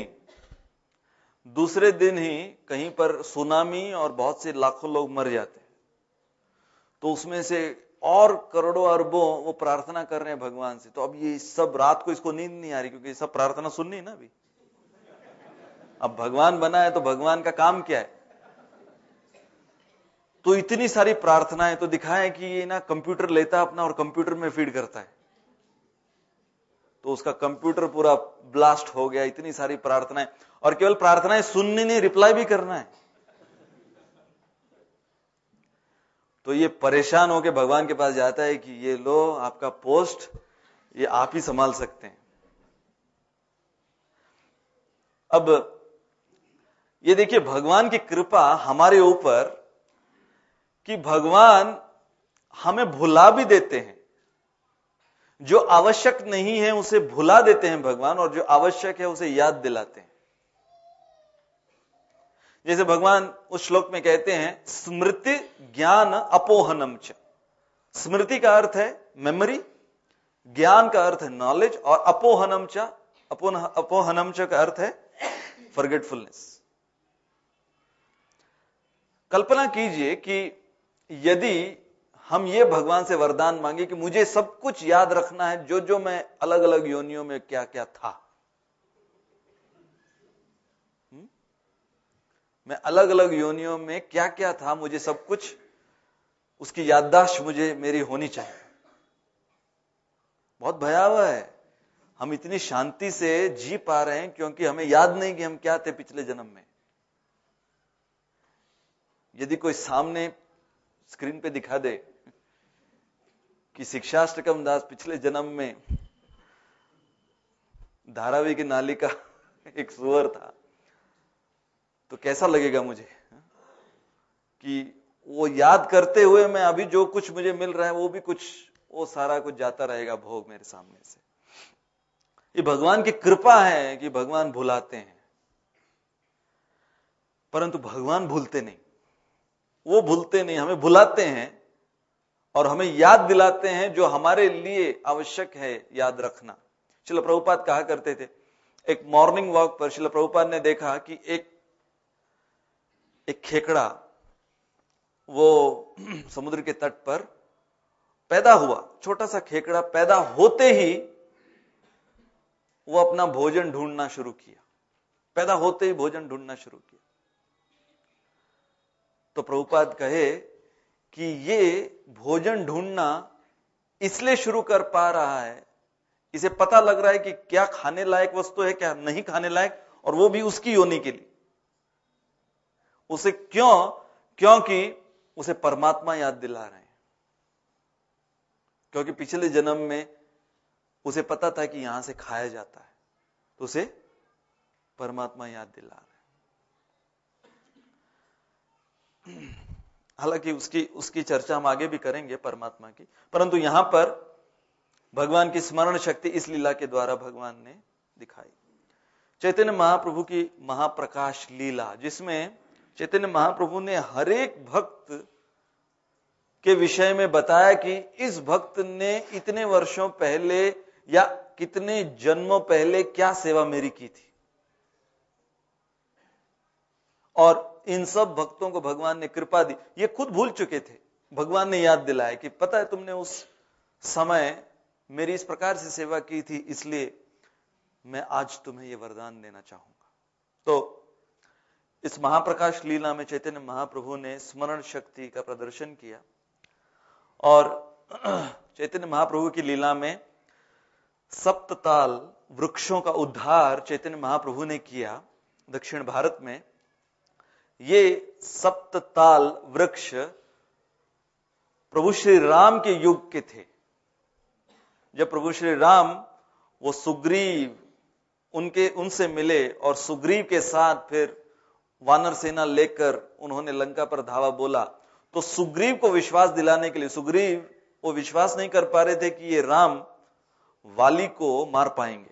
दिन ही कहीं पर सुनामी और बहुत से लाखों लोग मर जाते हैं। तो उसमें से और करोड़ों अरबों वो प्रार्थना कर रहे हैं भगवान से। तो अब ये सब रात को इसको नींद नहीं आ रही, क्योंकि ये सब प्रार्थना सुननी है ना अभी। अब भगवान बना है तो भगवान का काम क्या है? तो इतनी सारी प्रार्थनाएं, तो दिखाएं कि ये ना कंप्यूटर लेता है अपना और कंप्यूटर में फीड करता है। तो उसका कंप्यूटर पूरा ब्लास्ट हो गया, इतनी सारी प्रार्थनाएं। और केवल प्रार्थनाएं सुननी नहीं, रिप्लाई भी करना है। तो ये परेशान होकर भगवान के पास जाता है कि ये लो आपका पोस्ट, ये आप ही संभाल सकते हैं। अब ये देखिए भगवान की कृपा हमारे ऊपर कि भगवान हमें भुला भी देते हैं। जो आवश्यक नहीं है उसे भुला देते हैं भगवान, और जो आवश्यक है उसे याद दिलाते हैं। जैसे भगवान उस श्लोक में कहते हैं, स्मृति ज्ञान अपोहनम च। स्मृति का अर्थ है मेमोरी, ज्ञान का अर्थ है नॉलेज, और अपोहनम च का अर्थ है फॉरगेटफुलनेस। कल्पना कीजिए कि यदि हम ये भगवान से वरदान मांगे कि मुझे सब कुछ याद रखना है, जो जो मैं अलग अलग योनियों में क्या क्या था, मैं अलग अलग योनियों में क्या क्या था, मुझे सब कुछ, उसकी याददाश्त मुझे मेरी होनी चाहिए। बहुत भयावह है। हम इतनी शांति से जी पा रहे हैं क्योंकि हमें याद नहीं कि हम क्या थे पिछले जन्म में। यदि कोई सामने स्क्रीन पे दिखा दे कि शिक्षाष्टकम दास पिछले जन्म में धारावी की नाली का एक सुअर था, तो कैसा लगेगा मुझे कि वो याद करते हुए मैं अभी जो कुछ मुझे मिल रहा है वो भी कुछ, वो सारा कुछ जाता रहेगा भोग मेरे सामने से। ये भगवान की कृपा है कि भगवान भुलाते हैं, परंतु भगवान भूलते नहीं। वो भूलते नहीं, हमें भुलाते हैं और हमें याद दिलाते हैं जो हमारे लिए आवश्यक है याद रखना। श्रील प्रभुपाद कहा करते थे, एक मॉर्निंग वॉक पर श्रील प्रभुपाद ने देखा कि एक खेकड़ा वो समुद्र के तट पर पैदा हुआ। छोटा सा खेकड़ा पैदा होते ही वो अपना भोजन ढूंढना शुरू किया। पैदा होते ही भोजन ढूंढना शुरू किया। तो प्रभुपाद कहे कि ये भोजन ढूंढना इसलिए शुरू कर पा रहा है, इसे पता लग रहा है कि क्या खाने लायक वस्तु है, क्या नहीं खाने लायक, और वो भी उसकी योनि के लिए। उसे क्योंकि उसे परमात्मा याद दिला रहे हैं। क्योंकि पिछले जन्म में उसे पता था कि यहां से खाया जाता है, तो उसे परमात्मा याद दिला रहे हैं। हालांकि उसकी चर्चा हम आगे भी करेंगे परमात्मा की, परंतु यहां पर भगवान की स्मरण शक्ति इस लीला के द्वारा भगवान ने दिखाई। चैतन्य महाप्रभु की महाप्रकाश लीला, जिसमें चैतन्य महाप्रभु ने हर एक भक्त के विषय में बताया कि इस भक्त ने इतने वर्षों पहले या कितने जन्मों पहले क्या सेवा मेरी की थी, और इन सब भक्तों को भगवान ने कृपा दी। ये खुद भूल चुके थे, भगवान ने याद दिलाया कि पता है तुमने उस समय मेरी इस प्रकार से सेवा की थी, इसलिए मैं आज तुम्हें यह वरदान देना चाहूंगा। तो इस महाप्रकाश लीला में चैतन्य महाप्रभु ने स्मरण शक्ति का प्रदर्शन किया, और चैतन्य महाप्रभु की लीला में सप्तताल वृक्षों का उद्धार चैतन्य महाप्रभु ने किया दक्षिण भारत में। ये सप्तताल वृक्ष प्रभु श्री राम के युग के थे। जब प्रभु श्री राम वो सुग्रीव उनसे मिले और सुग्रीव के साथ फिर वानर सेना लेकर उन्होंने लंका पर धावा बोला, तो सुग्रीव को विश्वास दिलाने के लिए, सुग्रीव वो विश्वास नहीं कर पा रहे थे कि ये राम वाली को मार पाएंगे,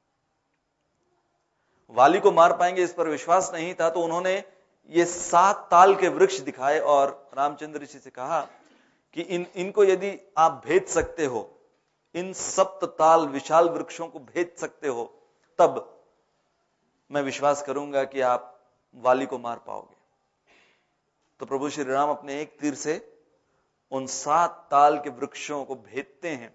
वाली को मार पाएंगे, इस पर विश्वास नहीं था। तो उन्होंने ये 7 ताल के वृक्ष दिखाए और रामचंद्र ऋषि से कहा कि इनको यदि आप भेज सकते हो, इन 7 ताल विशाल वृक्षों को भेज सकते हो, तब मैं विश्वास करूंगा कि आप वाली को मार पाओगे। तो प्रभु श्री राम अपने एक तीर से उन 7 ताल के वृक्षों को भेदते हैं।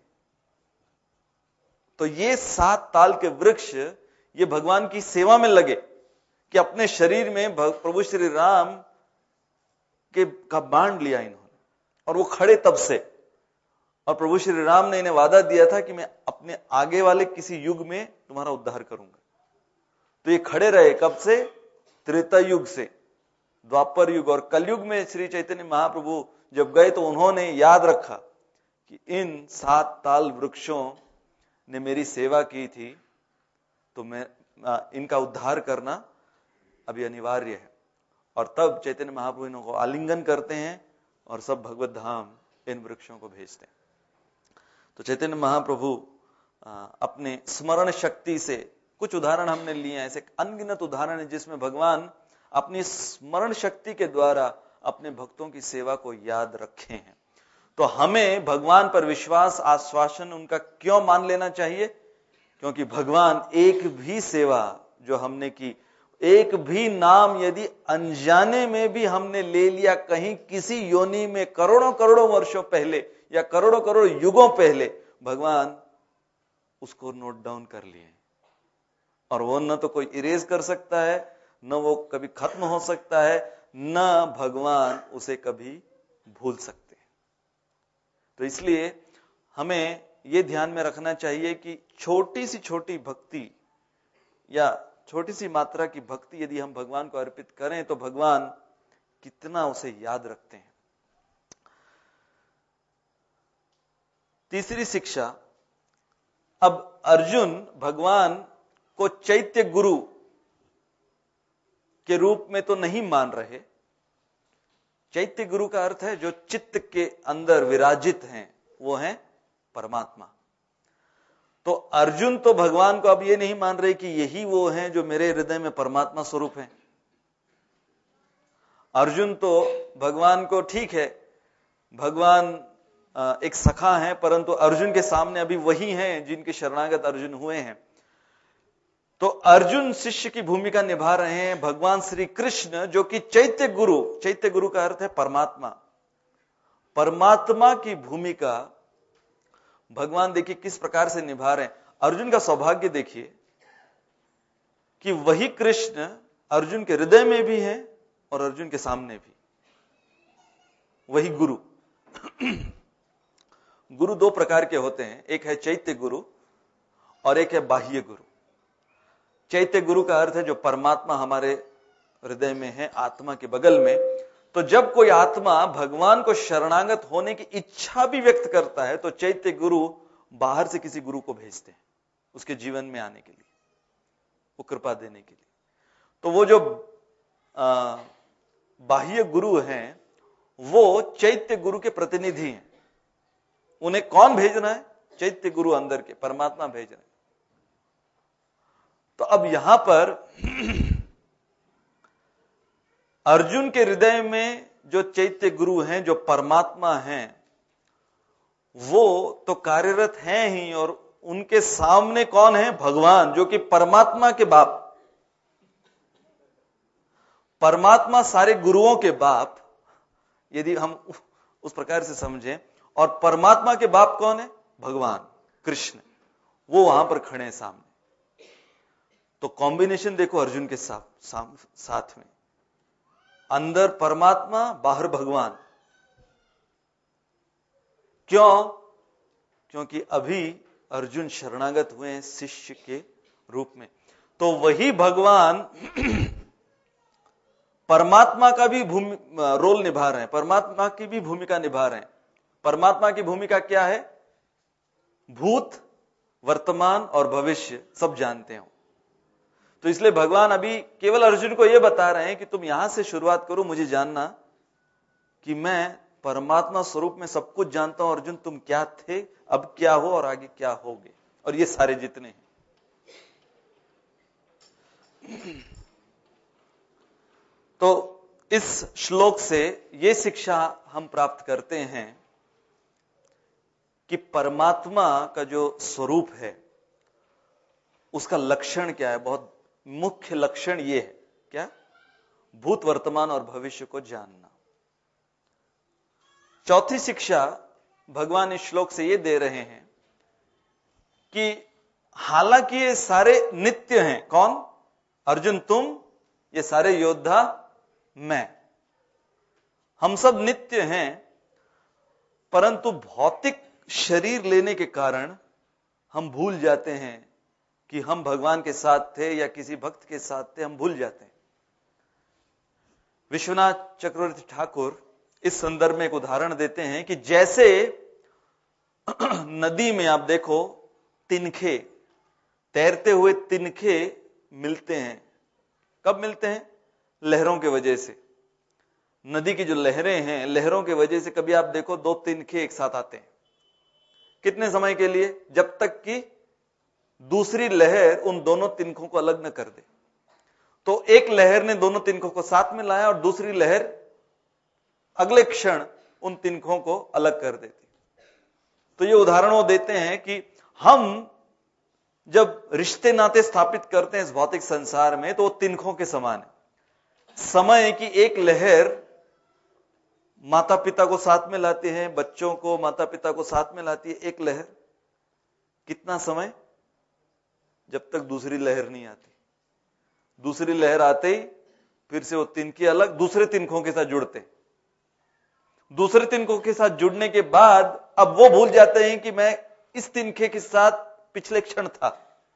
तो ये 7 ताल के वृक्ष ये भगवान की सेवा में लगे कि अपने शरीर में प्रभु श्री राम का बांध लिया इन्होंने, और वो खड़े तब से। और प्रभु श्री राम ने इन्हें वादा दिया था कि मैं अपने आगे वाले किसी युग में तुम्हारा उद्धार करूंगा। तो ये खड़े रहे कब से? त्रेता युग से, द्वापर युग और कलयुग में श्री चैतन्य महाप्रभु जब गए तो उन्होंने याद रखा कि इन 7 ताल वृक्षों ने मेरी सेवा की थी, तो मैं इनका उद्धार करना अभी अनिवार्य है। और तब चैतन्य महाप्रभु इनको आलिंगन करते हैं और सब भगवत धाम इन वृक्षों को भेजते हैं। तो चैतन्य महाप्रभु अपने स्मरण शक्ति से, कुछ उदाहरण हमने लिए हैं, ऐसे अनगिनत उदाहरण है जिसमें भगवान अपनी स्मरण शक्ति के द्वारा अपने भक्तों की सेवा को याद रखे हैं। तो हमें भगवान पर विश्वास, आश्वासन उनका क्यों मान लेना चाहिए? क्योंकि भगवान एक भी सेवा जो हमने की, एक भी नाम यदि अनजाने में भी हमने ले लिया कहीं किसी योनि में करोड़ों करोड़ों वर्षों पहले या करोड़ों करोड़ युगों पहले, भगवान उसको नोट डाउन कर लिए, और वो न तो कोई इरेज कर सकता है, न वो कभी खत्म हो सकता है, न भगवान उसे कभी भूल सकते। तो इसलिए हमें ये ध्यान में रखना चाहिए कि छोटी सी छोटी भक्ति या छोटी सी मात्रा की भक्ति यदि हम भगवान को अर्पित करें तो भगवान कितना उसे याद रखते हैं। तीसरी शिक्षा, अब अर्जुन भगवान को चैत्य गुरु के रूप में तो नहीं मान रहे। चैत्य गुरु का अर्थ है जो चित्त के अंदर विराजित हैं, वो हैं परमात्मा। तो अर्जुन तो भगवान को अब ये नहीं मान रहे कि यही वो हैं जो मेरे हृदय में परमात्मा स्वरूप हैं। अर्जुन तो भगवान को, ठीक है भगवान एक सखा है, परंतु अर्जुन के सामने अभी वही हैं जिनके शरणागत अर्जुन हुए हैं। तो अर्जुन शिष्य की भूमिका निभा रहे हैं, भगवान श्री कृष्ण जो कि चैत्य गुरु का अर्थ है परमात्मा, परमात्मा की भूमिका भगवान देखिए किस प्रकार से निभा रहे हैं। अर्जुन का सौभाग्य देखिए कि वही कृष्ण अर्जुन के हृदय में भी है और अर्जुन के सामने भी। वही गुरु गुरु 2 प्रकार के होते हैं, एक है चैत्य गुरु और एक है बाह्य गुरु। चैत्य गुरु का अर्थ है जो परमात्मा हमारे हृदय में है, आत्मा के बगल में। तो जब कोई आत्मा भगवान को शरणागत होने की इच्छा भी व्यक्त करता है तो चैत्य गुरु बाहर से किसी गुरु को भेजते हैं उसके जीवन में आने के लिए, वो कृपा देने के लिए। तो वो जो बाह्य गुरु हैं वो चैत्य गुरु के प्रतिनिधि हैं। उन्हें कौन भेज रहा है? चैत्य गुरु अंदर के परमात्मा भेज रहे हैं। तो अब यहां पर अर्जुन के हृदय में जो चैत्य गुरु हैं, जो परमात्मा हैं, वो तो कार्यरत हैं ही, और उनके सामने कौन है? भगवान, जो कि परमात्मा के बाप, परमात्मा सारे गुरुओं के बाप, यदि हम उस प्रकार से समझें। और परमात्मा के बाप कौन है? भगवान कृष्ण, वो वहां पर खड़े हैं सामने। तो कॉम्बिनेशन देखो अर्जुन के साथ में, अंदर परमात्मा, बाहर भगवान। क्यों? क्योंकि अभी अर्जुन शरणागत हुए हैं शिष्य के रूप में। तो वही भगवान परमात्मा का भी रोल निभा रहे हैं, परमात्मा की भी भूमिका निभा रहे हैं। परमात्मा की भूमिका क्या है? भूत, वर्तमान और भविष्य सब जानते हो। तो इसलिए भगवान अभी केवल अर्जुन को यह बता रहे हैं कि तुम यहां से शुरुआत करो, मुझे जानना कि मैं परमात्मा स्वरूप में सब कुछ जानता हूं। अर्जुन तुम क्या थे, अब क्या हो और आगे क्या होगे, और ये सारे जितने हैं। तो इस श्लोक से ये शिक्षा हम प्राप्त करते हैं कि परमात्मा का जो स्वरूप है उसका लक्षण क्या है। बहुत मुख्य लक्षण ये है, क्या? भूत, वर्तमान और भविष्य को जानना। चौथी शिक्षा भगवान इस श्लोक से ये दे रहे हैं कि हालांकि ये सारे नित्य हैं। कौन? अर्जुन, तुम, ये सारे योद्धा, मैं, हम सब नित्य हैं, परंतु भौतिक शरीर लेने के कारण हम भूल जाते हैं कि हम भगवान के साथ थे या किसी भक्त के साथ थे। हम भूल जाते हैं। विश्वनाथ चक्रवर्ती ठाकुर इस संदर्भ में एक उदाहरण देते हैं कि जैसे नदी में आप देखो तिनखे, तैरते हुए तिनखे मिलते हैं। कब मिलते हैं? लहरों के वजह से। नदी की जो लहरें हैं, लहरों के वजह से कभी आप देखो दो तिनखे एक साथ आते हैं। कितने समय के लिए? जब तक कि दूसरी लहर उन दोनों तिनकों को अलग न कर दे। तो एक लहर ने दोनों तिनकों को साथ में लाया और दूसरी लहर अगले क्षण उन तिनकों को अलग कर देती। तो ये उदाहरण वो देते हैं कि हम जब रिश्ते नाते स्थापित करते हैं इस भौतिक संसार में, तो वो तिनकों के समान है। समय की एक लहर माता पिता को साथ में लाती है, बच्चों को, माता पिता को साथ में लाती है एक लहर। कितना समय? जब तक दूसरी लहर नहीं आती। दूसरी लहर आते ही फिर से वो तिनके अलग दूसरे तिनकों के साथ जुड़ते। दूसरे तिनकों के साथ जुड़ने के बाद अब वो भूल जाते हैं कि मैं इस तिनके के साथ पिछले क्षण था,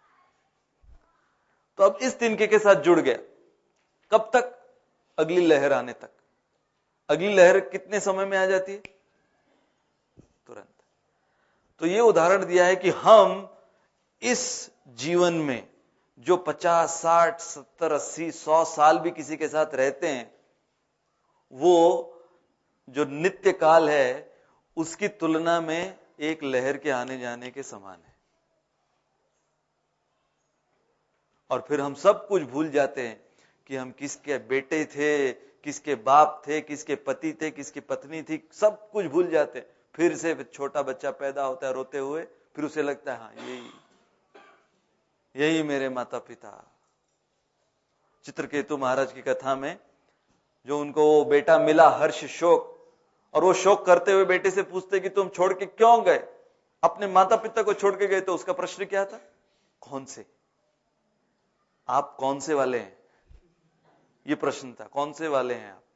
तो अब इस तिनके के साथ जुड़ गया। कब तक? अगली लहर आने तक। अगली लहर कितने समय में आ जाती है? तुरंत। तो ये उदाहरण दिया है कि हम इस जीवन में जो 50, 60, 70, 80, 100 साल भी किसी के साथ रहते हैं, वो जो नित्य काल है उसकी तुलना में एक लहर के आने जाने के समान है। और फिर हम सब कुछ भूल जाते हैं कि हम किसके बेटे थे, किसके बाप थे, किसके पति थे, किसकी पत्नी थी, सब कुछ भूल जाते हैं। फिर से छोटा बच्चा पैदा होता है रोते हुए, फिर उसे लगता है हाँ यही मेरे माता पिता। चित्रकेतु महाराज की कथा में जो उनको वो बेटा मिला, हर्ष शोक, और वो शोक करते हुए बेटे से पूछते कि तुम छोड़ के क्यों गए? अपने माता पिता को छोड़ के गए। तो उसका प्रश्न क्या था? कौन से? आप कौन से वाले हैं? ये प्रश्न था, कौन से वाले हैं आप?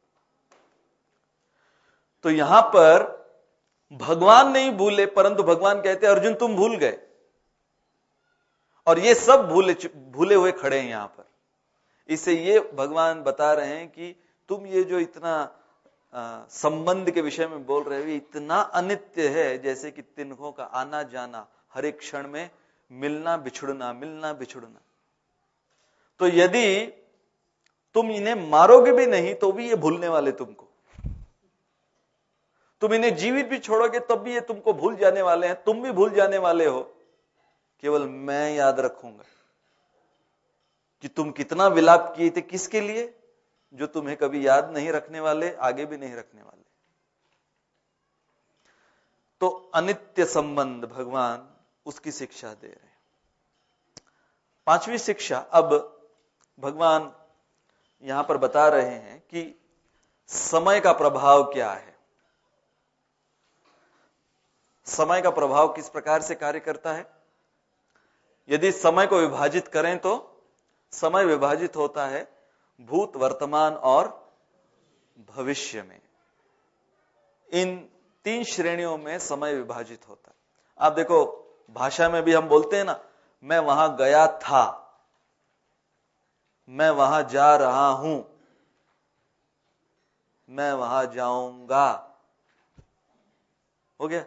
तो यहां पर भगवान नहीं भूले, परंतु भगवान कहते हैं अर्जुन तुम भूल गए। और ये सब भूले हुए खड़े हैं यहां पर। इससे ये भगवान बता रहे हैं कि तुम ये जो इतना संबंध के विषय में बोल रहे हो, ये इतना अनित्य है, जैसे कि तिनकों का आना जाना, हर एक क्षण में मिलना बिछुड़ना, मिलना बिछुड़ना। तो यदि तुम इन्हें मारोगे भी नहीं तो भी ये भूलने वाले तुमको। तुम इन्हें जीवित भी छोड़ोगे तब भी ये तुमको भूल जाने वाले हैं, तुम भी भूल जाने वाले हो। केवल मैं याद रखूंगा कि तुम कितना विलाप किए थे, किसके लिए? जो तुम्हें कभी याद नहीं रखने वाले, आगे भी नहीं रखने वाले। तो अनित्य संबंध भगवान उसकी शिक्षा दे रहे हैं। पांचवी शिक्षा अब भगवान यहां पर बता रहे हैं कि समय का प्रभाव क्या है। समय का प्रभाव किस प्रकार से कार्य करता है? यदि समय को विभाजित करें तो समय विभाजित होता है भूत, वर्तमान और भविष्य में। इन 3 श्रेणियों में समय विभाजित होता है। आप देखो भाषा में भी हम बोलते हैं ना, मैं वहां गया था, मैं वहां जा रहा हूं, मैं वहां जाऊंगा। हो गया?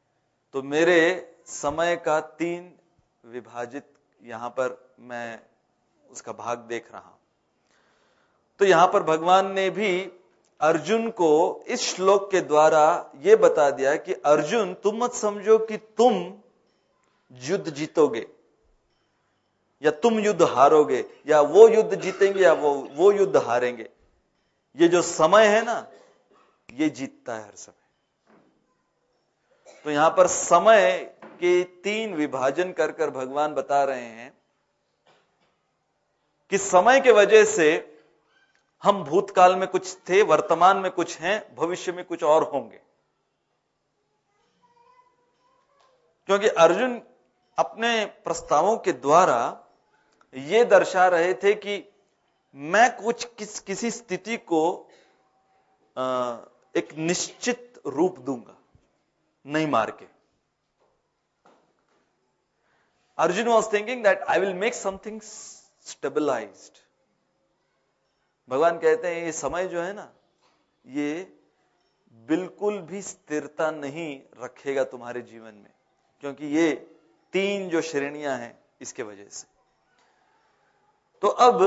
तो मेरे समय का 3 विभाजित यहां पर मैं उसका भाग देख रहा हूं। तो यहां पर भगवान ने भी अर्जुन को इस श्लोक के द्वारा यह बता दिया कि अर्जुन, तुम मत समझो कि तुम युद्ध जीतोगे या तुम युद्ध हारोगे या वो युद्ध जीतेंगे या वो युद्ध हारेंगे। ये जो समय है ना, ये जीतता है हर समय। तो यहां पर समय के 3 विभाजन कर कर भगवान बता रहे हैं कि समय के वजह से हम भूतकाल में कुछ थे, वर्तमान में कुछ हैं, भविष्य में कुछ और होंगे। क्योंकि अर्जुन अपने प्रस्तावों के द्वारा ये दर्शा रहे थे कि मैं किसी स्थिति को एक निश्चित रूप दूंगा, नहीं मार के। Arjun was thinking that I will make something stabilized. भगवान कहते हैं ये समय जो है ना, ये बिल्कुल भी स्थिरता नहीं रखेगा तुम्हारे जीवन में, क्योंकि ये 3 जो श्रेणियां हैं इसके वजह से। तो अब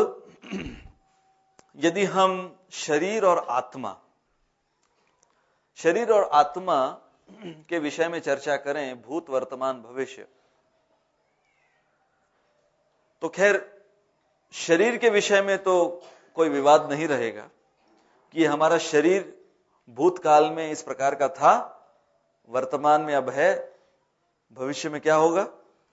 यदि हम शरीर और आत्मा के विषय में चर्चा करें, भूत वर्तमान भविष्य, तो खैर शरीर के विषय में तो कोई विवाद नहीं रहेगा कि हमारा शरीर भूतकाल में इस प्रकार का था, वर्तमान में अब है, भविष्य में क्या होगा,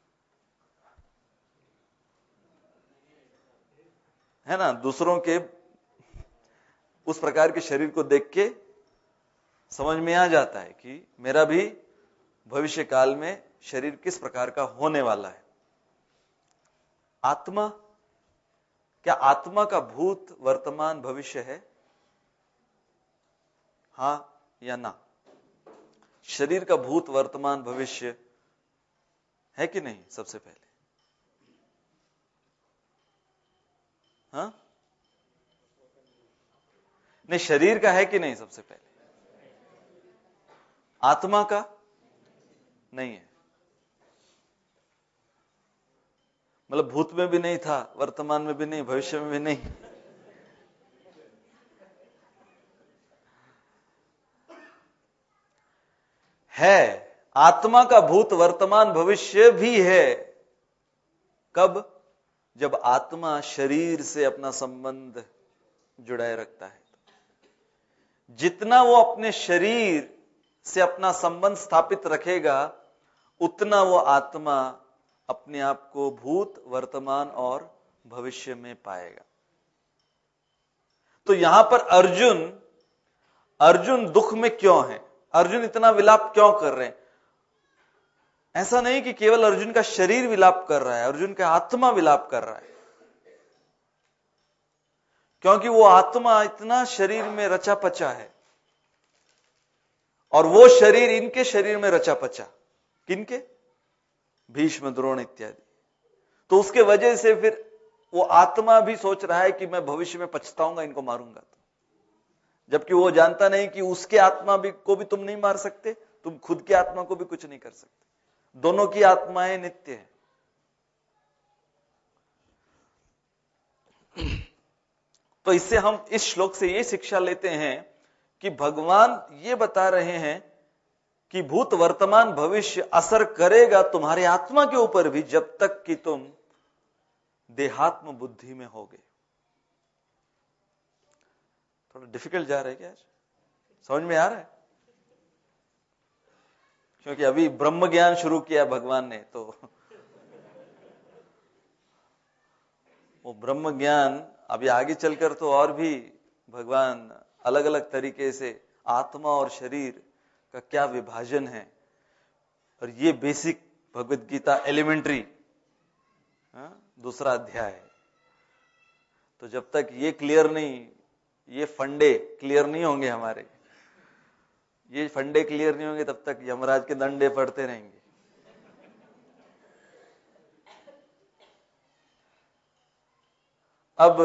है ना। दूसरों के उस प्रकार के शरीर को देख के समझ में आ जाता है कि मेरा भी भविष्य काल में शरीर किस प्रकार का होने वाला है। आत्मा, क्या आत्मा का भूत वर्तमान भविष्य है? हां या ना? शरीर का भूत वर्तमान भविष्य है कि नहीं? सबसे पहले हाँ, नहीं, शरीर का है कि नहीं? सबसे पहले आत्मा का नहीं है। मतलब भूत में भी नहीं था, वर्तमान में भी नहीं, भविष्य में भी नहीं। है, आत्मा का भूत वर्तमान भविष्य भी है। कब? जब आत्मा शरीर से अपना संबंध जुड़ाए रखता है। जितना वो अपने शरीर से अपना संबंध स्थापित रखेगा, उतना वो आत्मा अपने आप को भूत वर्तमान और भविष्य में पाएगा। तो यहां पर अर्जुन दुख में क्यों है? अर्जुन इतना विलाप क्यों कर रहे हैं? ऐसा नहीं कि केवल अर्जुन का शरीर विलाप कर रहा है, अर्जुन का आत्मा विलाप कर रहा है। क्योंकि वो आत्मा इतना शरीर में रचा पचा है और वो शरीर इनके शरीर में रचा पचा। किनके? भीष्म, द्रोण इत्यादि। तो उसके वजह से फिर वो आत्मा भी सोच रहा है कि मैं भविष्य में पछताऊंगा, इनको मारूंगा तो। जबकि वो जानता नहीं कि उसके आत्मा को भी तुम नहीं मार सकते, तुम खुद की आत्मा को भी कुछ नहीं कर सकते। दोनों की आत्माएं नित्य हैं। तो इससे हम इस श्लोक से ये शिक्षा लेते हैं कि भगवान ये बता रहे हैं कि भूत वर्तमान भविष्य असर करेगा तुम्हारी आत्मा के ऊपर भी, जब तक कि तुम देहात्म बुद्धि में होगे। थोड़ा डिफिकल्ट जा रहा है क्या आज? समझ में आ रहा है? क्योंकि अभी ब्रह्म ज्ञान शुरू किया भगवान ने, तो वो ब्रह्म ज्ञान अभी आगे चलकर तो और भी भगवान अलग अलग तरीके से आत्मा और शरीर का क्या विभाजन है, और ये बेसिक भगवत गीता एलिमेंट्री दूसरा अध्याय है। तो जब तक ये क्लियर नहीं, ये फंडे क्लियर नहीं होंगे हमारे, ये फंडे क्लियर नहीं होंगे, तब तक यमराज के दंडे पड़ते रहेंगे। अब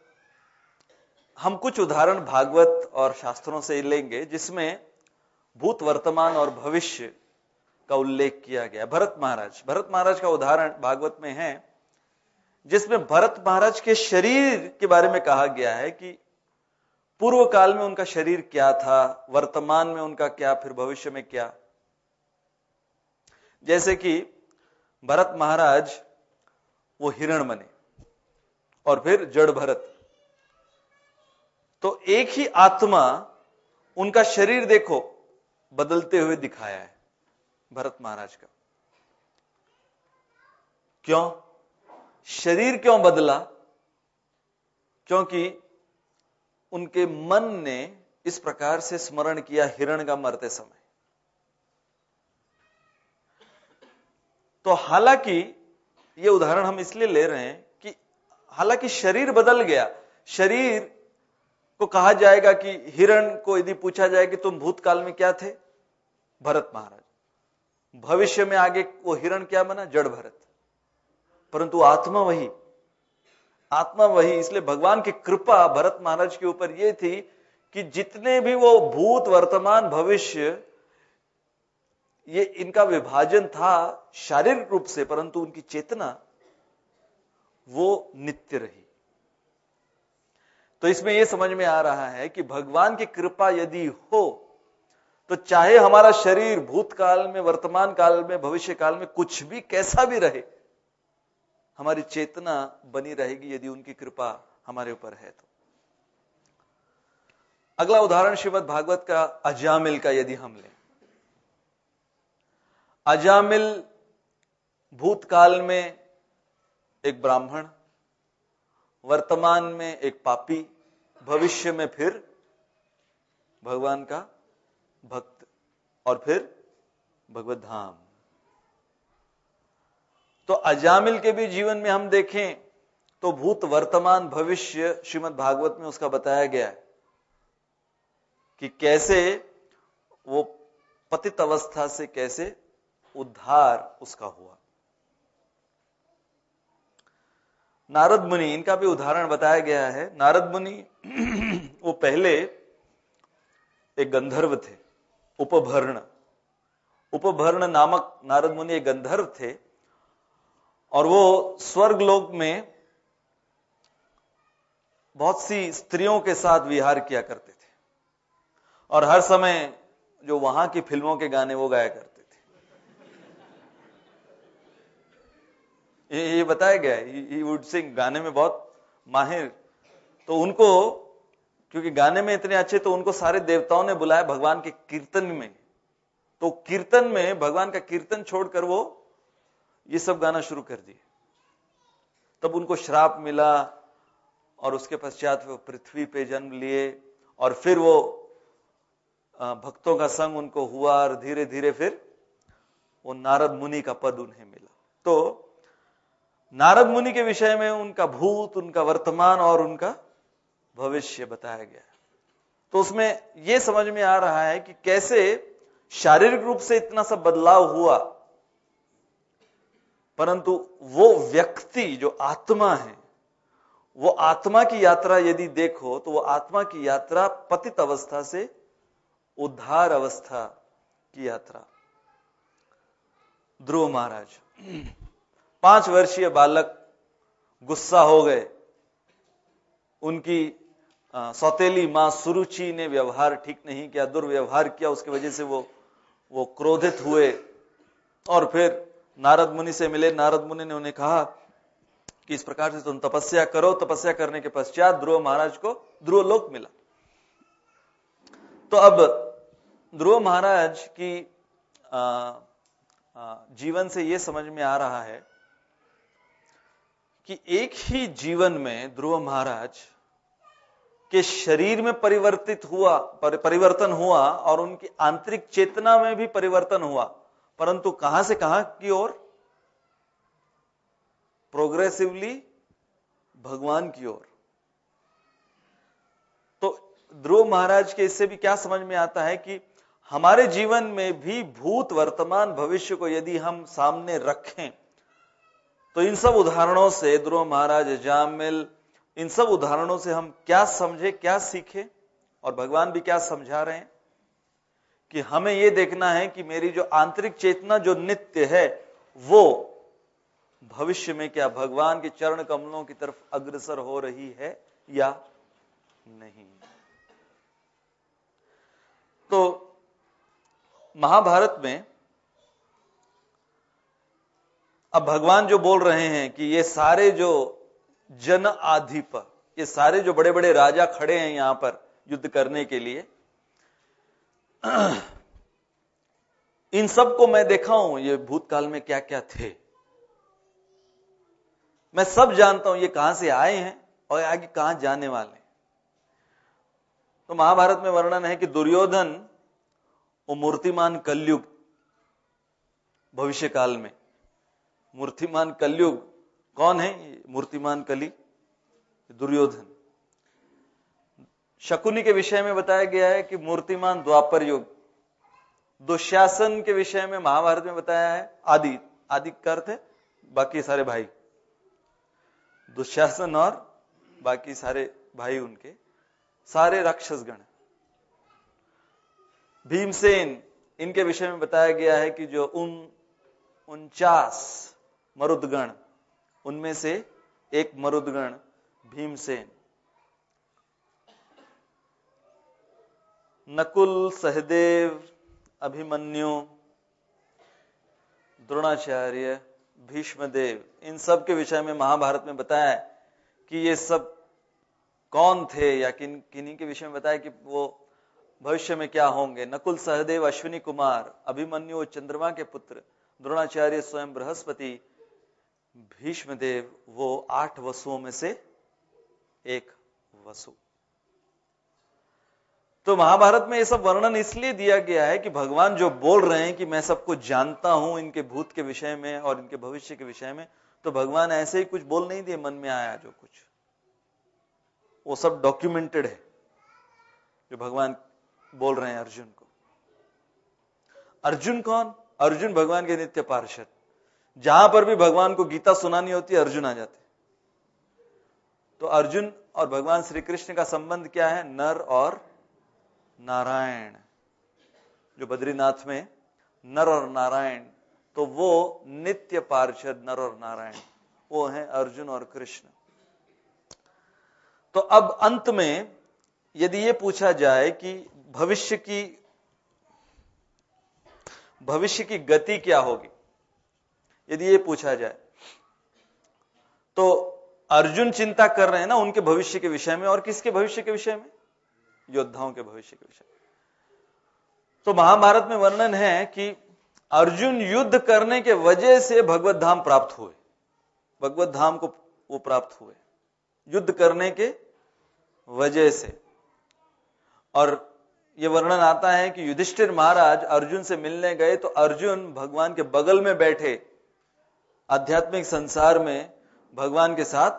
हम कुछ उदाहरण भागवत और शास्त्रों से लेंगे जिसमें भूत वर्तमान और भविष्य का उल्लेख किया गया। भरत महाराज का उदाहरण भागवत में है जिसमें भरत महाराज के शरीर के बारे में कहा गया है कि पूर्व काल में उनका शरीर क्या था, वर्तमान में उनका क्या, फिर भविष्य में क्या। जैसे कि भरत महाराज वो हिरण बने और फिर जड़ भरत, तो एक ही आत्मा उनका शरीर देखो बदलते हुए दिखाया है भरत महाराज का। क्यों शरीर क्यों बदला? क्योंकि उनके मन ने इस प्रकार से स्मरण किया हिरण का मरते समय। तो हालांकि ये उदाहरण हम इसलिए ले रहे हैं कि हालांकि शरीर बदल गया, शरीर को कहा जाएगा कि हिरण को यदि पूछा जाए कि तुम भूतकाल में क्या थे, भरत महाराज, भविष्य में आगे वो हिरण क्या बना, जड़ भरत, परंतु आत्मा वही, आत्मा वही। इसलिए भगवान की कृपा भरत महाराज के ऊपर यह थी कि जितने भी वो भूत वर्तमान भविष्य ये इनका विभाजन था शारीरिक रूप से, परंतु उनकी चेतना वो नित्य रही। तो इसमें यह समझ में आ रहा है कि भगवान की कृपा यदि हो तो चाहे हमारा शरीर भूतकाल में, वर्तमान काल में, भविष्य काल में कुछ भी कैसा भी रहे, हमारी चेतना बनी रहेगी यदि उनकी कृपा हमारे ऊपर है तो। अगला उदाहरण श्रीमद् भागवत का अजामिल का यदि हम लें, अजामिल भूतकाल में एक ब्राह्मण, वर्तमान में एक पापी, भविष्य में फिर भगवान का भक्त और फिर भगवत धाम। तो अजामिल के भी जीवन में हम देखें तो भूत वर्तमान भविष्य श्रीमद् भागवत में उसका बताया गया है कि कैसे वो पतित अवस्था से कैसे उद्धार उसका हुआ। नारद मुनि, इनका भी उदाहरण बताया गया है। नारद मुनि वो पहले एक गंधर्व थे, उपभर्ण, उपभर्ण नामक नारद मुनि एक गंधर्व थे और वो स्वर्ग लोक में बहुत सी स्त्रियों के साथ विहार किया करते थे और हर समय जो वहां की फिल्मों के गाने वो गाया करते थे। ये बताया गया है, ही वुड सिंग, गाने में बहुत माहिर। तो उनको क्योंकि गाने में इतने अच्छे, तो उनको सारे देवताओं ने बुलाया भगवान के कीर्तन में। तो कीर्तन में भगवान का कीर्तन छोड़कर वो ये सब गाना शुरू कर दिए। तब उनको श्राप मिला और उसके पश्चात वो पृथ्वी पे जन्म लिए और फिर वो भक्तों का संग उनको हुआ और धीरे धीरे फिर वो नारद मुनि का पद उन्हें मिला। तो नारद मुनि के विषय में उनका भूत, उनका वर्तमान और उनका भविष्य बताया गया। तो उसमें यह समझ में आ रहा है कि कैसे शारीरिक रूप से इतना सा बदलाव हुआ, परंतु वो व्यक्ति जो आत्मा है, वो आत्मा की यात्रा यदि देखो तो वो आत्मा की यात्रा पतित अवस्था से उद्धार अवस्था की यात्रा। ध्रुव महाराज 5 वर्षीय बालक गुस्सा हो गए, उनकी सौतेली मां सुरुचि ने व्यवहार ठीक नहीं किया, दुर्व्यवहार किया, उसकी वजह से वो क्रोधित हुए और फिर नारद मुनि से मिले। नारद मुनि ने उन्हें कहा कि इस प्रकार से तुम तपस्या करो। तपस्या करने के पश्चात ध्रुव महाराज को ध्रुव लोक मिला। तो अब ध्रुव महाराज की जीवन से यह समझ में आ रहा है कि एक ही जीवन में ध्रुव महाराज के शरीर में परिवर्तन हुआ और उनकी आंतरिक चेतना में भी परिवर्तन हुआ, परंतु कहां से कहां की ओर? प्रोग्रेसिवली भगवान की ओर। तो ध्रुव महाराज के इससे भी क्या समझ में आता है कि हमारे जीवन में भी भूत वर्तमान भविष्य को यदि हम सामने रखें तो इन सब उदाहरणों से, ध्रुव महाराज, अजामिल, इन सब उदाहरणों से हम क्या समझे, क्या सीखे, और भगवान भी क्या समझा रहे हैं कि हमें यह देखना है कि मेरी जो आंतरिक चेतना जो नित्य है वो भविष्य में क्या भगवान के चरण कमलों की तरफ अग्रसर हो रही है या नहीं। तो महाभारत में अब भगवान जो बोल रहे हैं कि ये सारे जो जन आधिप, ये सारे जो बड़े बड़े राजा खड़े हैं यहां पर युद्ध करने के लिए, इन सबको मैं देखा हूं ये भूतकाल में क्या क्या थे, मैं सब जानता हूं ये कहां से आए हैं और आगे कहां जाने वाले हैं। तो महाभारत में वर्णन है कि दुर्योधन वो मूर्तिमान कलयुग, भविष्य काल में मूर्तिमान कलयुग कौन है? मूर्तिमान कली दुर्योधन। शकुनी के विषय में बताया गया है कि मूर्तिमान द्वापर युग। दुशासन के विषय में महाभारत में बताया है आदि, आदि का अर्थ है बाकी सारे भाई, दुशासन और बाकी सारे भाई उनके सारे राक्षस गण। भीमसेन, इनके विषय में बताया गया है कि जो 49 मरुदगण, उनमें से एक मरुदगण भीमसेन। नकुल, सहदेव, अभिमन्यु, द्रोणाचार्य, भीष्मदेव, इन सब के विषय में महाभारत में बताया है कि ये सब कौन थे या किन्हीं के विषय में बताया कि वो भविष्य में क्या होंगे। नकुल सहदेव अश्विनी कुमार, अभिमन्यु चंद्रमा के पुत्र, द्रोणाचार्य स्वयं बृहस्पति, भीष्मदेव वो 8 वसुओं में से एक वसु। तो महाभारत में ये सब वर्णन इसलिए दिया गया है कि भगवान जो बोल रहे हैं कि मैं सब कुछ जानता हूं इनके भूत के विषय में और इनके भविष्य के विषय में, तो भगवान ऐसे ही कुछ बोल नहीं दिए मन में आया जो कुछ, वो सब डॉक्यूमेंटेड है जो भगवान बोल रहे हैं अर्जुन को। अर्जुन कौन? अर्जुन भगवान के नित्य पार्षद। जहां पर भी भगवान को गीता सुनानी होती है अर्जुन आ जाते। तो अर्जुन और भगवान श्री कृष्ण का संबंध क्या है? नर और नारायण। जो बद्रीनाथ में नर और नारायण, तो वो नित्य पार्षद नर और नारायण वो हैं अर्जुन और कृष्ण। तो अब अंत में यदि ये पूछा जाए कि भविष्य की गति क्या होगी, यदि ये पूछा जाए, तो अर्जुन चिंता कर रहे हैं ना उनके भविष्य के विषय में। और किसके भविष्य के विषय में? योद्धाओं के भविष्य के विषय में। तो महाभारत में वर्णन है कि अर्जुन युद्ध करने के वजह से भगवत धाम प्राप्त हुए, भगवत धाम को वो प्राप्त हुए युद्ध करने के वजह से। और ये वर्णन आता है कि युधिष्ठिर महाराज अर्जुन से मिलने गए तो अर्जुन भगवान के बगल में बैठे आध्यात्मिक संसार में भगवान के साथ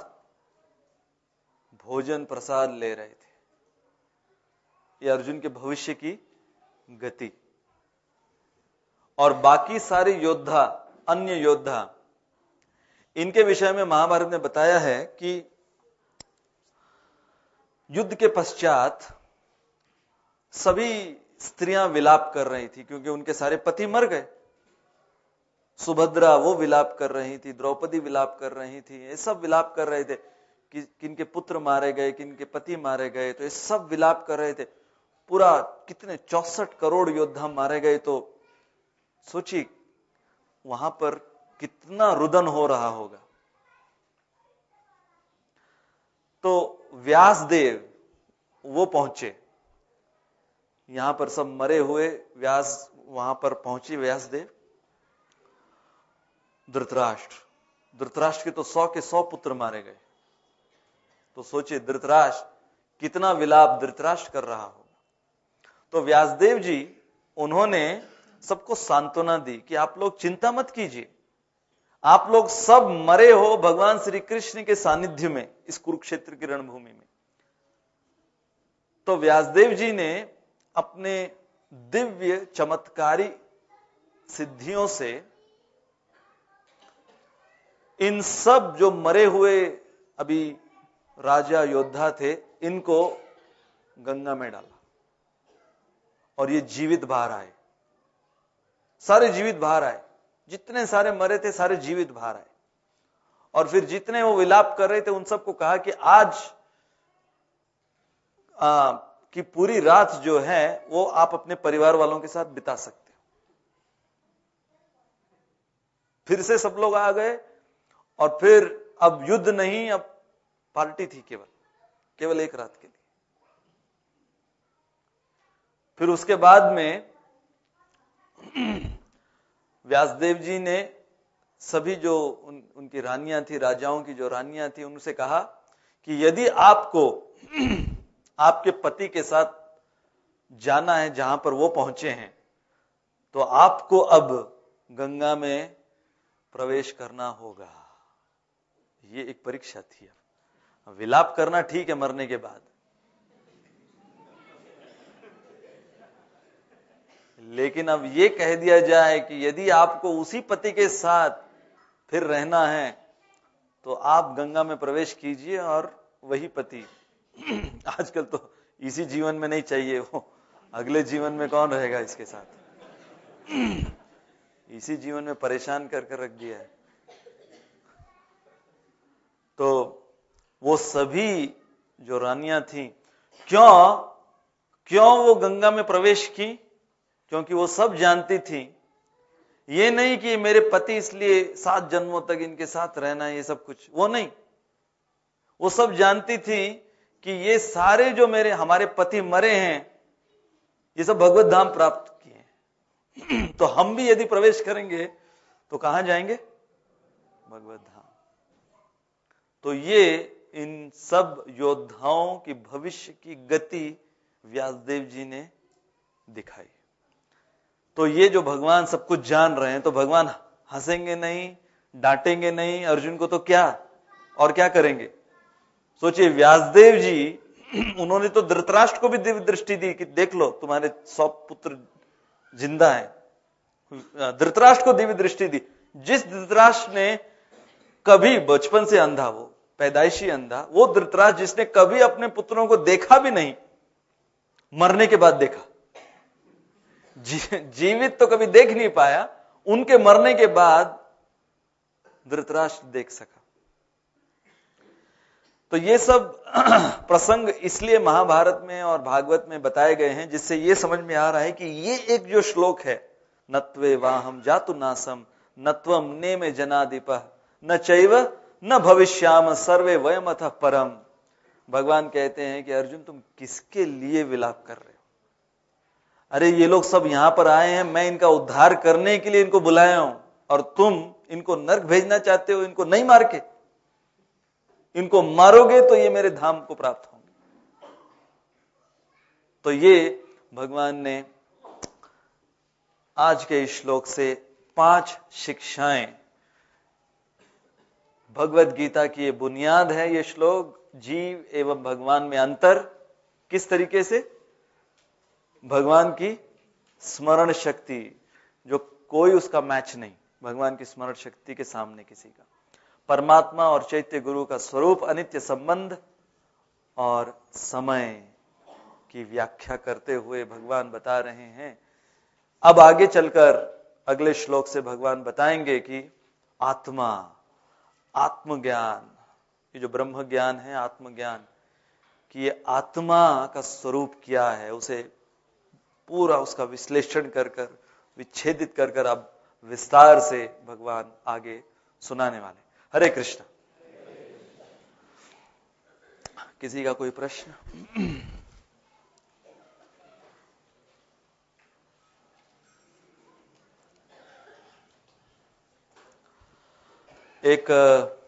भोजन प्रसाद ले रहे थे। ये अर्जुन के भविष्य की गति। और बाकी सारे योद्धा, अन्य योद्धा, इनके विषय में महाभारत ने बताया है कि युद्ध के पश्चात सभी स्त्रियां विलाप कर रही थी क्योंकि उनके सारे पति मर गए। सुभद्रा वो विलाप कर रही थी, द्रौपदी विलाप कर रही थी, ये सब विलाप कर रहे थे कि किनके पुत्र मारे गए, किनके पति मारे गए। तो ये सब विलाप कर रहे थे। पूरा कितने 64 करोड़ योद्धा मारे गए। तो सोचिए वहां पर कितना रुदन हो रहा होगा। तो व्यासदेव वो पहुंचे, यहां पर सब मरे हुए व्यास वहां पर पहुंचे। व्यासदेव, धृतराष्ट्र के तो 100 के 100 पुत्र मारे गए। तो सोचिए धृतराष्ट्र कितना विलाप धृतराष्ट्र कर रहा होगा। तो व्यासदेव जी उन्होंने सबको सांत्वना दी कि आप लोग चिंता मत कीजिए, आप लोग सब मरे हो भगवान श्री कृष्ण के सानिध्य में इस कुरुक्षेत्र की रणभूमि में। तो व्यासदेव जी ने अपने दिव्य चमत्कारी सिद्धियों से इन सब जो मरे हुए अभी राजा योद्धा थे इनको गंगा में डाला और ये जीवित बाहर आए। सारे जीवित बाहर आए, जितने सारे मरे थे सारे जीवित बाहर आए। और फिर जितने वो विलाप कर रहे थे उन सबको कहा कि आज की पूरी रात जो है वो आप अपने परिवार वालों के साथ बिता सकते हो। फिर से सब लोग आ गए और फिर अब युद्ध नहीं, अब पार्टी थी, केवल एक रात के लिए। फिर उसके बाद में व्यासदेव जी ने सभी जो उनकी रानियां थी, राजाओं की जो रानियां थी, उनसे कहा कि यदि आपको आपके पति के साथ जाना है जहां पर वो पहुंचे हैं, तो आपको अब गंगा में प्रवेश करना होगा। ये एक परीक्षा थी। विलाप करना ठीक है मरने के बाद, लेकिन अब ये कह दिया जाए कि यदि आपको उसी पति के साथ फिर रहना है तो आप गंगा में प्रवेश कीजिए, और वही पति आजकल तो इसी जीवन में नहीं चाहिए, वो अगले जीवन में कौन रहेगा इसके साथ। इसी जीवन में परेशान कर रख दिया है। तो वो सभी जो रानियां थी, क्यों वो गंगा में प्रवेश की? क्योंकि वो सब जानती थी, ये नहीं कि मेरे पति इसलिए 7 जन्मों तक इनके साथ रहना है, ये सब कुछ वो नहीं। वो सब जानती थी कि ये सारे जो हमारे पति मरे हैं, ये सब भगवत धाम प्राप्त किए। तो हम भी यदि प्रवेश करेंगे तो कहां जाएंगे? भगवत धाम। तो ये इन सब योद्धाओं की भविष्य की गति व्यासदेव जी ने दिखाई। तो ये जो भगवान सब कुछ जान रहे हैं, तो भगवान हंसेंगे नहीं, डांटेंगे नहीं अर्जुन को, तो क्या करेंगे? सोचिए, व्यासदेव जी उन्होंने तो धृतराष्ट्र को भी दिव्य दृष्टि दी कि देख लो तुम्हारे 100 पुत्र जिंदा हैं। धृतराष्ट्र को दिव्य दृष्टि दी। जिस धृतराष्ट्र ने कभी बचपन से अंधा, वो पैदाइशी अंधा, वो धृतराष्ट्र जिसने कभी अपने पुत्रों को देखा भी नहीं, मरने के बाद देखा, जीवित तो कभी देख नहीं पाया, उनके मरने के बाद धृतराष्ट्र देख सका। तो ये सब प्रसंग इसलिए महाभारत में और भागवत में बताए गए हैं, जिससे ये समझ में आ रहा है कि ये एक जो श्लोक है, नत्वे वाहम जातु नासम नत्वम नेमे जनाधिपः न चैव न भविष्याम सर्वे वयम अतः परम। भगवान कहते हैं कि अर्जुन, तुम किसके लिए विलाप कर रहे हो? अरे ये लोग सब यहां पर आए हैं, मैं इनका उद्धार करने के लिए इनको बुलाया हूं, और तुम इनको नरक भेजना चाहते हो। इनको नहीं मार के, इनको मारोगे तो ये मेरे धाम को प्राप्त होंगे। तो ये भगवान ने आज के इस श्लोक से 5 शिक्षाएं, भगवत गीता की ये बुनियाद है। ये श्लोक जीव एवं भगवान में अंतर, किस तरीके से? भगवान की स्मरण शक्ति, जो कोई उसका मैच नहीं, भगवान की स्मरण शक्ति के सामने किसी का। परमात्मा और चैत्य गुरु का स्वरूप, अनित्य संबंध और समय की व्याख्या करते हुए भगवान बता रहे हैं। अब आगे चलकर अगले श्लोक से भगवान बताएंगे कि आत्मा, आत्मज्ञान, ये जो ब्रह्म ज्ञान है, आत्मज्ञान, कि ये आत्मा का स्वरूप क्या है, उसे पूरा उसका विश्लेषण कर विच्छेदित कर अब विस्तार से भगवान आगे सुनाने वाले। हरे कृष्ण। किसी का कोई प्रश्न? एक